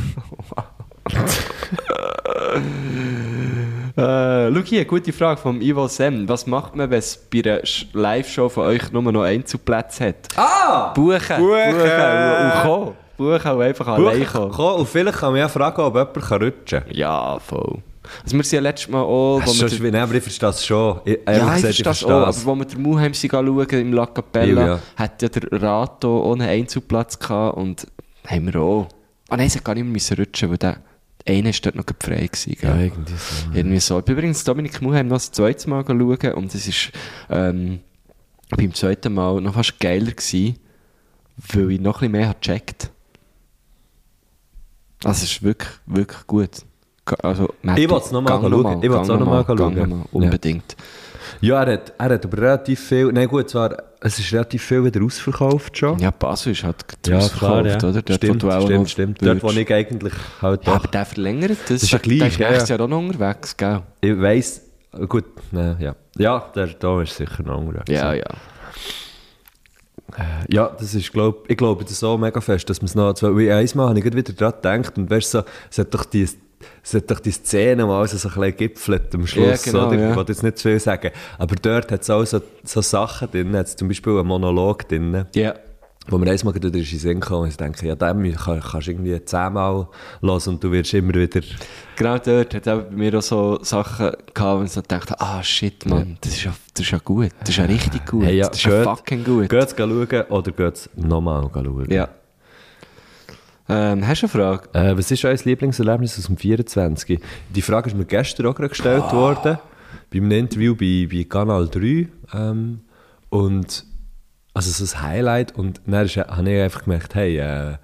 Schau hier, gute Frage vom Ivo Sem. Was macht man, wenn es bei einer Live-Show von euch nur noch Einzelplätze hat? Buchen! Und kommen. Buchen und einfach allein kommen. Komm, und vielleicht kann man ja fragen, ob jemand rutschen kann. Ja, voll. Also wir sind ja letztes Mal auch... Das ist schon schwierig, aber ich verstehe das schon. Ich verstehe das auch, aber als wir den Muheim schauen im La Capella, Ja. hat ja der Rato ohne Einzelplatz gehabt und haben wir auch... Ah nein, es hat gar nicht mehr rutschen, weil der eine war dort noch frei gewesen. Ja, Gell? irgendwie so. Irgendwie so. Ich bin übrigens Dominik Muheim noch das zweite Mal schauen und es ist beim zweiten Mal noch fast geiler gewesen, weil ich noch ein bisschen mehr gecheckt. Also es ist wirklich, wirklich gut. Also, Ich will es nochmal schauen. Ich will es auch nochmal schauen. Unbedingt. Ja, er hat aber relativ viel... Nein gut, es ist relativ viel wieder ausverkauft schon. Ja, Basel ist halt Ja, ausverkauft, oder? Dort, Stimmt, wo du auch noch stimmt. Dort, wo ich eigentlich halt ja, doch... aber der verlängert das. ist ja gleich, Der ist ja, nächstes ja. Jahr auch noch unterwegs, gell? Ich weiss... Gut, ja. Ja, der da ist sicher noch unterwegs. Ja. Ja, das ist, ich glaube das so mega fest, dass man es noch... Weil einmal habe ich gerade wieder daran gedacht und weißt so, es hat doch die Szene mal so ein bisschen gipfelt am Schluss, Ja, genau, oder? ja. Ich wollte jetzt nicht zu viel sagen. Aber dort hat es auch so Sachen drin, hat zum Beispiel einen Monolog drin, Ja. wo mir einmal wieder in den Sinn kam und ich denke, ja, dem kannst du irgendwie 10-mal hören und du wirst immer wieder... Genau dort hat er bei mir auch so Sachen gehabt, wo ich so dachte, shit, Mann, das ist ja gut. Das ist ja richtig gut. Hey, ja, das ist ja fucking gut. Geht's schauen oder geht's nochmal schauen? Ja. Hast du eine Frage? Was ist euer Lieblingserlebnis aus dem 24? Die Frage ist mir gestern auch gerade gestellt worden, bei einem Interview bei Kanal 3. Und also so ein Highlight. Und dann habe ich einfach gemerkt, hey,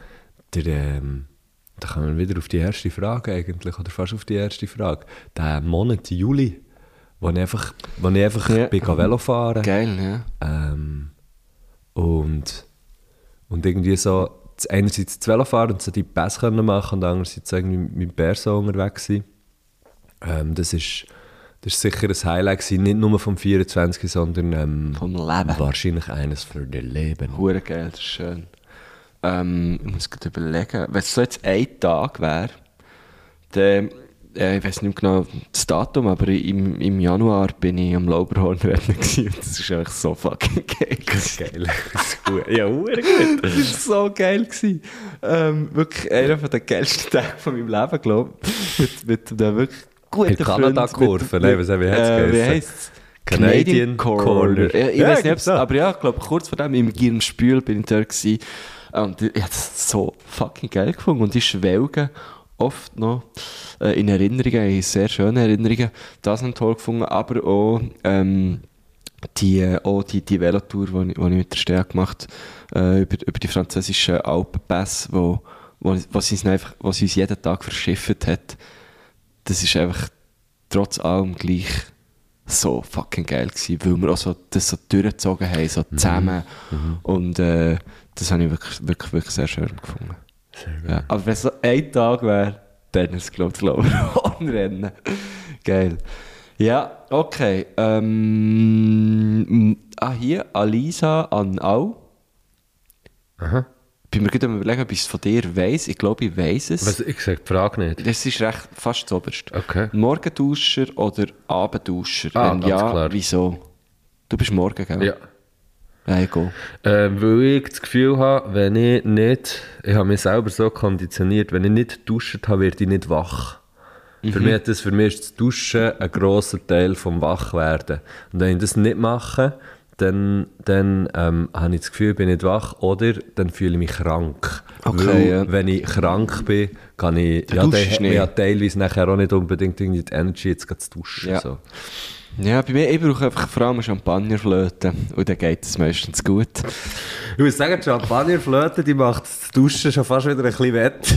da kommen wir wieder auf die erste Frage eigentlich, oder fast auf die erste Frage. Der Monat Juli, wo ich einfach Ja. bin Velo fahren. Geil, ja. Und irgendwie so einerseits das Velofahren und so die Pässe können machen und andererseits irgendwie mit Perso unterwegs sein. Das ist sicher ein Highlight gewesen, nicht nur vom 24, sondern Vom Leben. wahrscheinlich eines für das Leben. Hure geil, das ist schön. Ich muss gerade überlegen, wenn es so jetzt ein Tag wäre, dann, ich weiß nicht genau das Datum, aber im Januar bin ich am Lauberhornrennen gewesen und das ist einfach so fucking geil. Geil, das ist gut. Ja, hure gut. Das war so geil gewesen. Wirklich einer der geilsten Tage von meinem Leben, glaube ich. Mit der wirklich guten Die Kanada-Kurve, nein, was haben wir jetzt Wie geheißen? heisst es? Canadian Corner. Ich Ja, weiß nicht, ob es, gibt's auch. aber ja, ich glaube, kurz vor dem im Girnspül bin ich dort gewesen. Und ich habe das so fucking geil gefunden. Und ich schwelge oft noch in Erinnerungen, in sehr schönen Erinnerungen. Das habe ich toll gefunden, aber auch die Velotour, die ich mit der Stea gemacht habe, über die französischen Alpenpässe, wo sie uns jeden Tag verschifft hat. Das ist einfach trotz allem gleich so fucking geil gewesen, weil wir auch so, das so durchgezogen haben, so zusammen. Und das habe ich wirklich sehr schön gefunden. Sehr gut. Ja, aber wenn es so ein Tag wäre, dann ist es, glaube ich, Rennen. Geil. Ja, okay. Hier, Alisa Anau. Aha. Bin mir gerade am überlegen, ob ich es von dir weiss. Ich glaube, ich weiss es. Was, ich sage die Frage nicht. Das ist recht fast das Oberste. Okay. Morgenduscher oder Abendduscher? Ah, Wenn ganz ja, klar. wieso? Du bist morgen, gell? Ja. Ja, go. Weil ich das Gefühl habe, wenn ich nicht, ich habe mich selber so konditioniert, wenn ich nicht geduscht habe, werde ich nicht wach. Für mich ist das Duschen ein grosser Teil vom Wachwerden. Und wenn ich das nicht mache, dann habe ich das Gefühl, ich bin nicht wach oder dann fühle ich mich krank. Okay, Weil, ja. wenn ich krank bin, kann ich, Dann ja, dann duschst du hat man nicht. ja teilweise nachher auch nicht unbedingt irgendwie die Energy, jetzt zu duschen. Ja. So. Ja, bei mir, ich brauche einfach vor allem Champagnerflöte und dann geht es meistens gut. Ich muss sagen, die Champagnerflöte, die macht das Duschen schon fast wieder ein bisschen wett.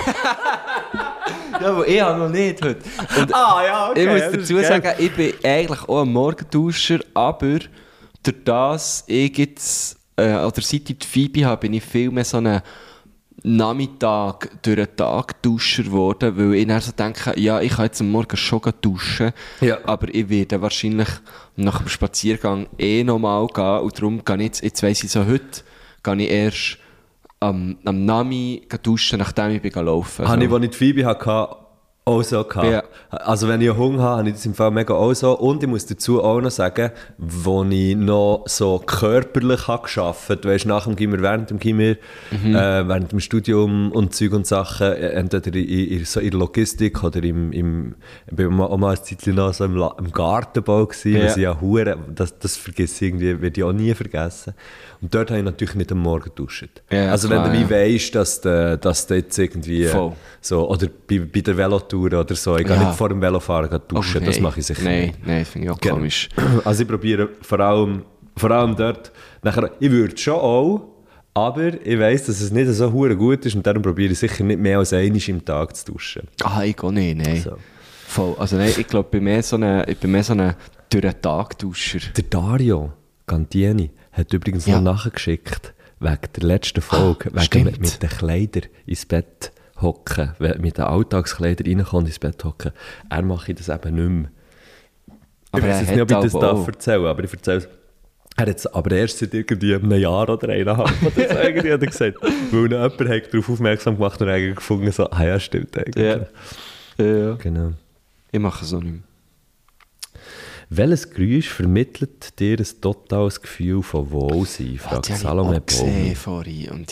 Ja, aber ich habe noch nicht heute. Und ja, ich muss dazu sagen, ich bin eigentlich auch ein Morgenduscher, aber durch das ich jetzt, oder seit ich die Phoebe habe, bin ich viel mehr so ein Nachmittag durch den Tag Duscher geworden, weil ich dann so denke, ja, ich kann jetzt am Morgen schon duschen, Ja. aber ich werde wahrscheinlich nach dem Spaziergang nochmal gehen und darum gehe ich jetzt weiss ich so, heute gehe ich erst am Nami duschen, nachdem ich bin laufen. Habe ich, als ich die Phoebe hatte, auch so gehabt. Ja. Also wenn ich einen Hunger habe, habe ich das im Fall mega auch so. Und ich muss dazu auch noch sagen, wo ich noch so körperlich habe gearbeitet, weisst, nach dem Gimmer, während dem Gimmer, während dem Studium und Zeug und Sachen, entweder so in der Logistik oder ich war auch mal ein Zeitchen noch so im Gartenbau gewesen, Ja. was ich ja hure, das vergesse ich irgendwie, werde ich auch nie vergessen. Und dort habe ich natürlich nicht am Morgen geduscht. Ja, also klar, wenn du wie ja. weisst, dass du jetzt irgendwie Voll. so, oder bei der Velotour oder so, ich gehe Ja. nicht vor dem Velofahren duschen, Oh, das nein. mache ich sicher Nein, nicht. nein, das finde ich auch Genau. komisch. Also ich probiere vor allem dort, nachher, ich würde schon auch, aber ich weiss, dass es nicht so hure gut ist und darum probiere ich sicher nicht mehr als einmal im Tag zu duschen. Ah, ich auch nicht, nein. So. Voll. Also nein, ich glaube, ich bin mehr so ein durch den Tag Duscher. Der Dario Gantieni hat übrigens Ja. noch nachgeschickt, wegen der letzten Folge, wegen stimmt. mit den Kleidern ins Bett hocken, mit den Alltagskleidern reinkommen ins Bett hocken. Er mache ich das eben nicht mehr. Aber Ich weiß er jetzt nicht, ob ich hat das aber darf auch. erzählen, aber ich erzähle es. Er hat es aber erst seit irgendwie einem Jahr oder eineinhalb oder so irgendwie hat er gesagt. Weil ihn jemand hat darauf aufmerksam gemacht und eigentlich gefunden, so, ah ja, stimmt eigentlich. Ja. Genau. Ich mache es auch nicht mehr. Welches Geräusch vermittelt dir ein totales Gefühl von Wohlsein? Fragt Die habe Salome ich auch gesehen Baum. vorhin. Und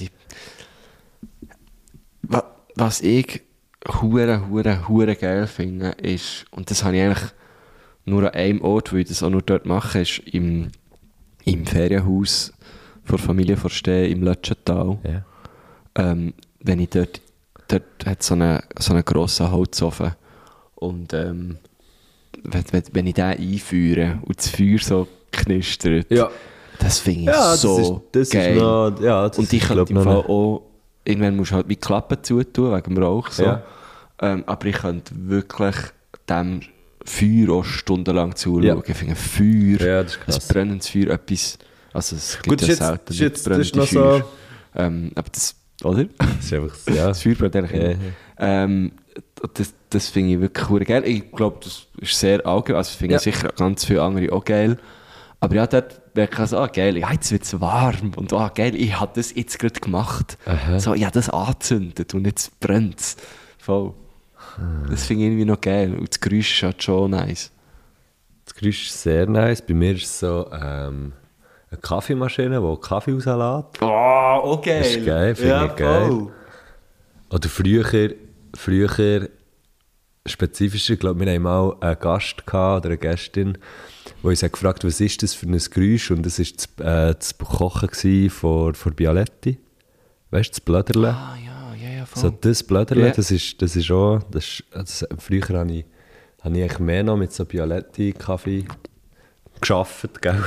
was ich hure geil finde, ist, und das habe ich eigentlich nur an einem Ort, weil ich das auch nur dort mache, ist im Ferienhaus der Familie Verstehen im Lötschental. Ja. Wenn ich dort hat so einen grossen Holzofen und wenn ich den einführe und das Feuer so knistert, Ja. das finde ich Ja, so das geil. ist noch, ja, das Und ich ist, könnte glaub, im noch Fall auch, irgendwann musst du halt wie Klappen zutun, wegen dem Rauch so. Ja. Aber ich könnte wirklich dem Feuer auch stundenlang zuschauen. Ja. Ich finde Feuer, Ja, das ist krass. ein brennendes Feuer, etwas, also es gibt Gut, ja das ist selten jetzt- das ist brennende noch so- Feuer. Aber das, oder? Das ist einfach, ja. Das Feuer brennt eigentlich Ja, immer. Das finde ich wirklich cool geil. Ich glaube, das ist sehr allgemein. Also, finde ich Ja. sicher ganz viele andere auch geil. Aber ja, dort merke ich so, geil, ja, jetzt wird es warm. Und geil, ich habe das jetzt gerade gemacht. Aha. So, ja, das angezündet und jetzt brennt es. Voll. Das finde ich irgendwie noch geil. Und das Geräusch ist halt schon nice. Das Geräusch ist sehr nice. Bei mir ist es so eine Kaffeemaschine, die Kaffee rauslässt. Oh, geil. Das ist geil, finde ich geil. Oder früher spezifischer, ich glaube, wir haben mal einen Gast gehabt, oder eine Gästin, die uns hat gefragt, was ist das für ein Geräusch? Und das war das Kochen gewesen von Bialetti. Weißt du, das Blöderle? Ah, ja, voll. So das Blöderle, Ja. das ist auch, früher habe ich eigentlich mehr noch mit so Bialetti-Kaffee gearbeitet, gell?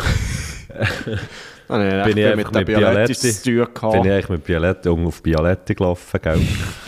Bin ich mit der Bialetti zu tun gehabt. Bin ich eigentlich mit Bialetti auf Bialetti gelaufen, gell?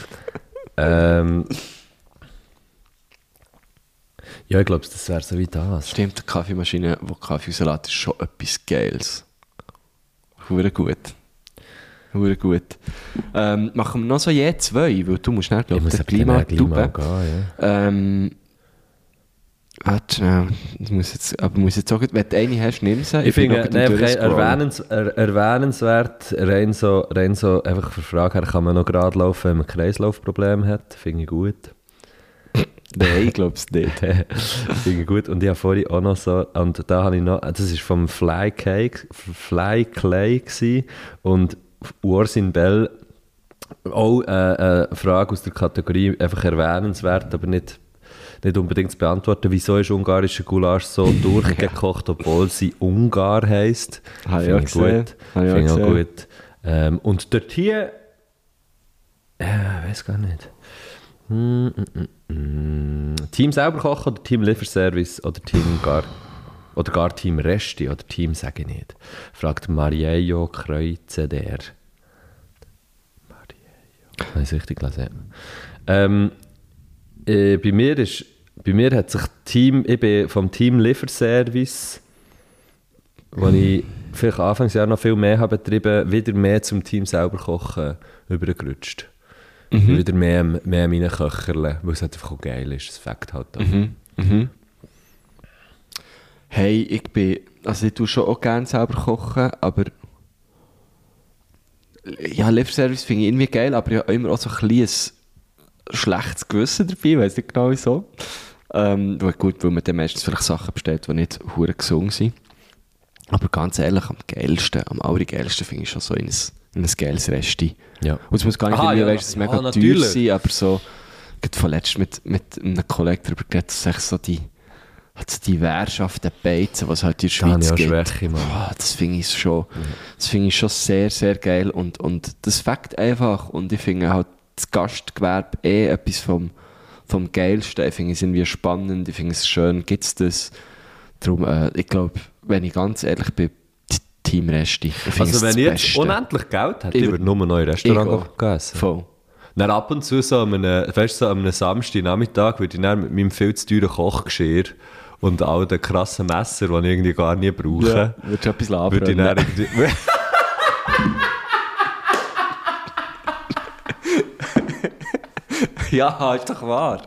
Ja, ich glaube, das wäre so wie das. Stimmt, die Kaffeemaschine, die Kaffee rauslässt, ist schon etwas Geiles. Hure gut. Hure gut. Machen wir noch so je zwei, weil du musst nicht, Ich glaube muss ich, aber gleich mal gleich mal tuben. gehen, ja. Warte schnell. Muss jetzt auch, wenn du eine hast, nimm sie. Ich finde, durchscrollen. erwähnenswert, rein so einfach für Frage her, kann man noch gerade laufen, wenn man Kreislaufprobleme hat. Finde ich gut. Nein, ich glaube es nicht. Finde ich gut. Und ich habe vorhin auch noch so, und da habe ich noch, das war vom Fly Clay gewesen, und Ursin Bell, auch eine Frage aus der Kategorie, einfach erwähnenswert, aber nicht unbedingt zu beantworten. Wieso ist ungarische Gulasch so durchgekocht, obwohl sie Ungar heisst? Finde ich gut. Finde ich auch gut. Und dort hier, weiß gar nicht. Team selber kochen oder Team Lieferservice oder Team gar Team Resti oder Team sage ich nicht. Fragt Mariejo Kreuzeder. Habe ich es richtig gelesen? Bei mir hat sich ich bin vom Team Lieferservice, wo ich vielleicht Anfangsjahr noch viel mehr habe betrieben, wieder mehr zum Team selber kochen übergerutscht. Wieder mehr meine Köcherle, weil es halt einfach auch geil ist, das Fakt halt auch. Hey, ich tue schon auch gerne selber kochen, aber ja, Lieferservice finde ich irgendwie geil, aber ich habe immer auch so ein bisschen ein schlechtes Gewissen dabei, weiss nicht genau wieso. Gut, weil man dann meistens vielleicht Sachen bestellt, die nicht hure gesund sind. Aber ganz ehrlich, am allergeilsten finde ich schon so in ein geiles Resti. Ja. Und es muss gar nicht weißt, es mega teuer sein, aber so, gerade vorletzt mit einem Kollegen darüber geredet, dass es so die Währschaft der Beizen, was es halt in der Schweiz gibt. Das finde ich schon, sehr, sehr geil und das fängt einfach, und ich finde halt das Gastgewerbe etwas vom Geilsten. Ich finde es irgendwie spannend, ich finde es schön, gibt es das. Darum, ich glaube, wenn ich ganz ehrlich bin, Team Resti. Also wenn ich jetzt unendlich Geld hätte, ich würde nur noch in Restaurant essen. Voll. Dann ab und zu so an einem Samstagnachmittag würde ich dann mit meinem viel zu teuren Kochgeschirr und all den krassen Messer, die ich irgendwie gar nie brauche, ja, würdest du etwas labern. Würde ich dann irgendwie... Ja, ist doch wahr.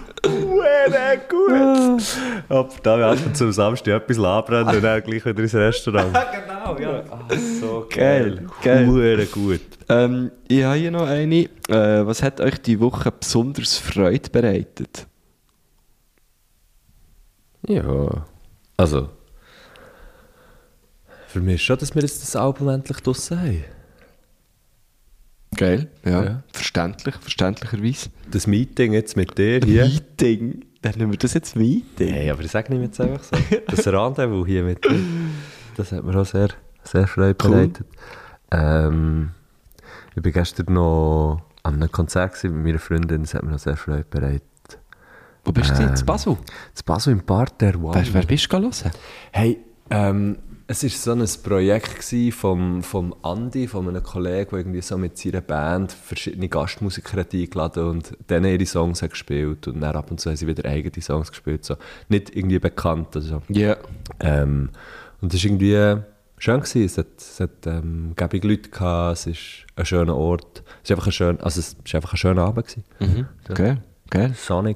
Gut. Aber da wir einfach zum Samstag etwas labern und dann gleich wieder ins Restaurant. Genau, ja. So geil. Geil. Gut. Ich habe hier noch eine. Was hat euch die Woche besonders Freude bereitet? Ja. Also. Für mich ist schon, dass wir jetzt das Album endlich draussen haben. Geil, ja. Verständlicherweise. Das Meeting jetzt mit dir hier. Meeting? Nennen wir das jetzt Meeting? Hey, aber ich sage nicht jetzt einfach so. Das Rendezvous hier mit dir, das hat mir auch sehr, sehr Freude bereitet. Ich war gestern noch an einem Konzert mit meiner Freundin, das hat mir auch sehr Freude bereitet. Wo bist du jetzt? In Basel? In Basel im Parterre. Wow. Wer bist du hören? Hey, es war so ein Projekt vom Andi, von einem Kollegen, der irgendwie so mit seiner Band verschiedene Gastmusiker hat eingeladen und denen ihre Songs hat gespielt. Und dann ab und zu haben sie wieder eigene Songs gespielt. So. Nicht irgendwie bekannt. Also. Yeah. Und es war irgendwie schön gewesen. Es hat gäbige Leute gehabt, es ist ein schöner Ort. Es war einfach ein schöner Abend gewesen. Mhm. Okay. Geil.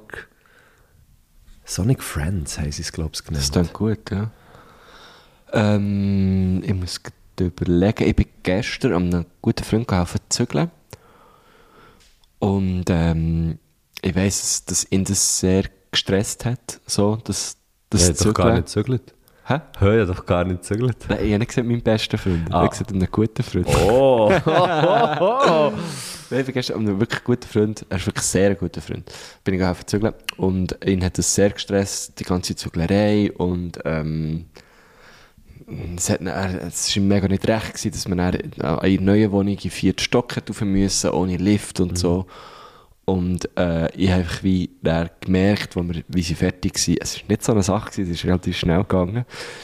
Sonic Friends haben sie es, glaube ich, genannt. Das klingt gut, ja. Ich muss überlegen, ich bin gestern an einem guten Freund geholfen zu zügeln. Und ich weiss, dass ihn das sehr gestresst hat, so, das Zügeln. Doch gar nicht gezügelt. Hä? Hör doch gar nicht gezügelt. Nein, ich habe nicht gesagt, meinen besten Freund. Ich habe gesagt, einen guten Freund. Oh! Ich bin gestern an einem wirklich guten Freund, er ist wirklich ein sehr guter Freund, bin ich geholfen zu zügeln. Und ihn hat das sehr gestresst, die ganze Züglerei. Und es war ihm mega nicht recht gewesen, dass man an ihrer neuen Wohnung in den 4. Stock rauf musste, ohne Lift und so. Und ich habe einfach wie gemerkt, wie sie fertig waren, es war nicht so eine Sache gewesen, es ist relativ schnell gegangen,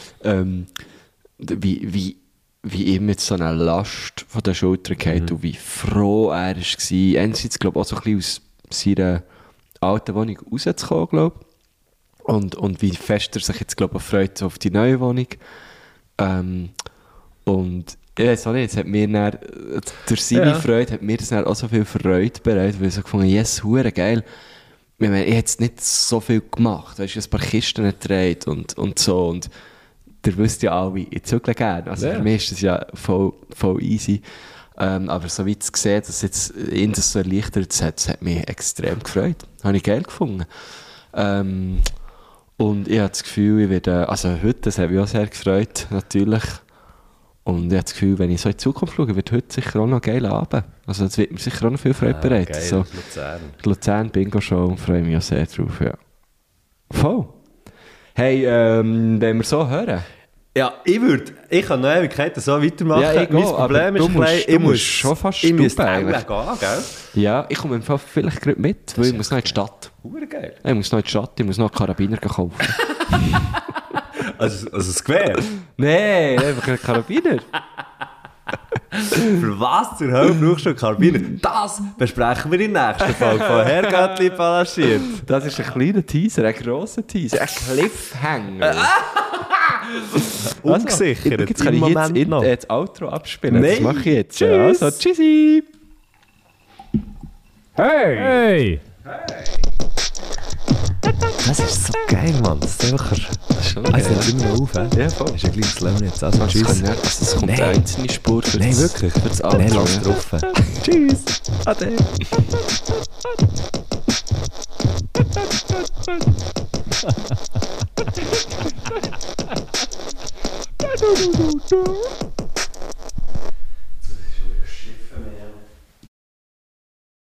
wie ihm jetzt so eine Last von der Schulter geht und wie froh er war. Einerseits, glaube ich, auch so ein bisschen aus seiner alten Wohnung rauszukommen, glaube ich. Und wie fest er sich jetzt, glaube ich, freut auf die neue Wohnung. Und ich weiß auch nicht, es hat mir dann, durch seine Freude hat mir das dann auch so viel Freude bereitet, weil ich so gefunden, yes, hure geil. ich habe jetzt nicht so viel gemacht. Weißt du, ein paar Kisten getragen und so. Und ihr wisst ja alle, ich zügle gerne. Also für mich ist das ja voll easy. Aber so wie zu sehen, dass jetzt ihn das so erleichtert hat, das hat mich extrem gefreut. Habe ich geil gefunden. Und ich habe das Gefühl, ich werde, also heute, das hat mich auch sehr gefreut, natürlich. Und ich habe das Gefühl, wenn ich so in die Zukunft schaue, wird heute sicher auch noch geil Abend. Also es wird mir sicher auch noch viel Freude bereiten. Geil, so, Luzern Bingo Show, freue mich auch sehr drauf, ja. Voll. Hey, wenn wir so hören. Ja, ich kann noch Ewigkeiten so weitermachen. Ja, ich mein gehe, Problem aber ist, du musst schon fast ich muss eigentlich. gehen, gell? Ja, ich komme im Fall vielleicht gerade mit, weil ich muss noch in die Stadt. Geil. Ich muss noch in die Stadt, ich muss noch einen Karabiner kaufen. Also das Gewehr? Nein, einfach einen Karabiner. Für was zur Hölle brauchst du einen Karabiner? Das besprechen wir in der nächsten Folge von Herr Göttli palaschiert. Das ist ein kleiner Teaser, ein grosser Teaser, ein Cliffhanger. Ungesichert, Jetzt kann ich jetzt noch. das Outro abspielen. Nein. Das mache ich jetzt. Tschüss. Also, tschüssi. Hey! Das ist so geil, Mann. Das ist einfach... Das ist schon Also, jetzt immer noch auf, hä? Ja, voll. Ist ja gleich das Leben jetzt. Also, tschüss. Das kommt eine einzelne Spur für Nein, das, wirklich. für das Nein, Outro. lass Ja. drauf. Tschüss. Ade. Du.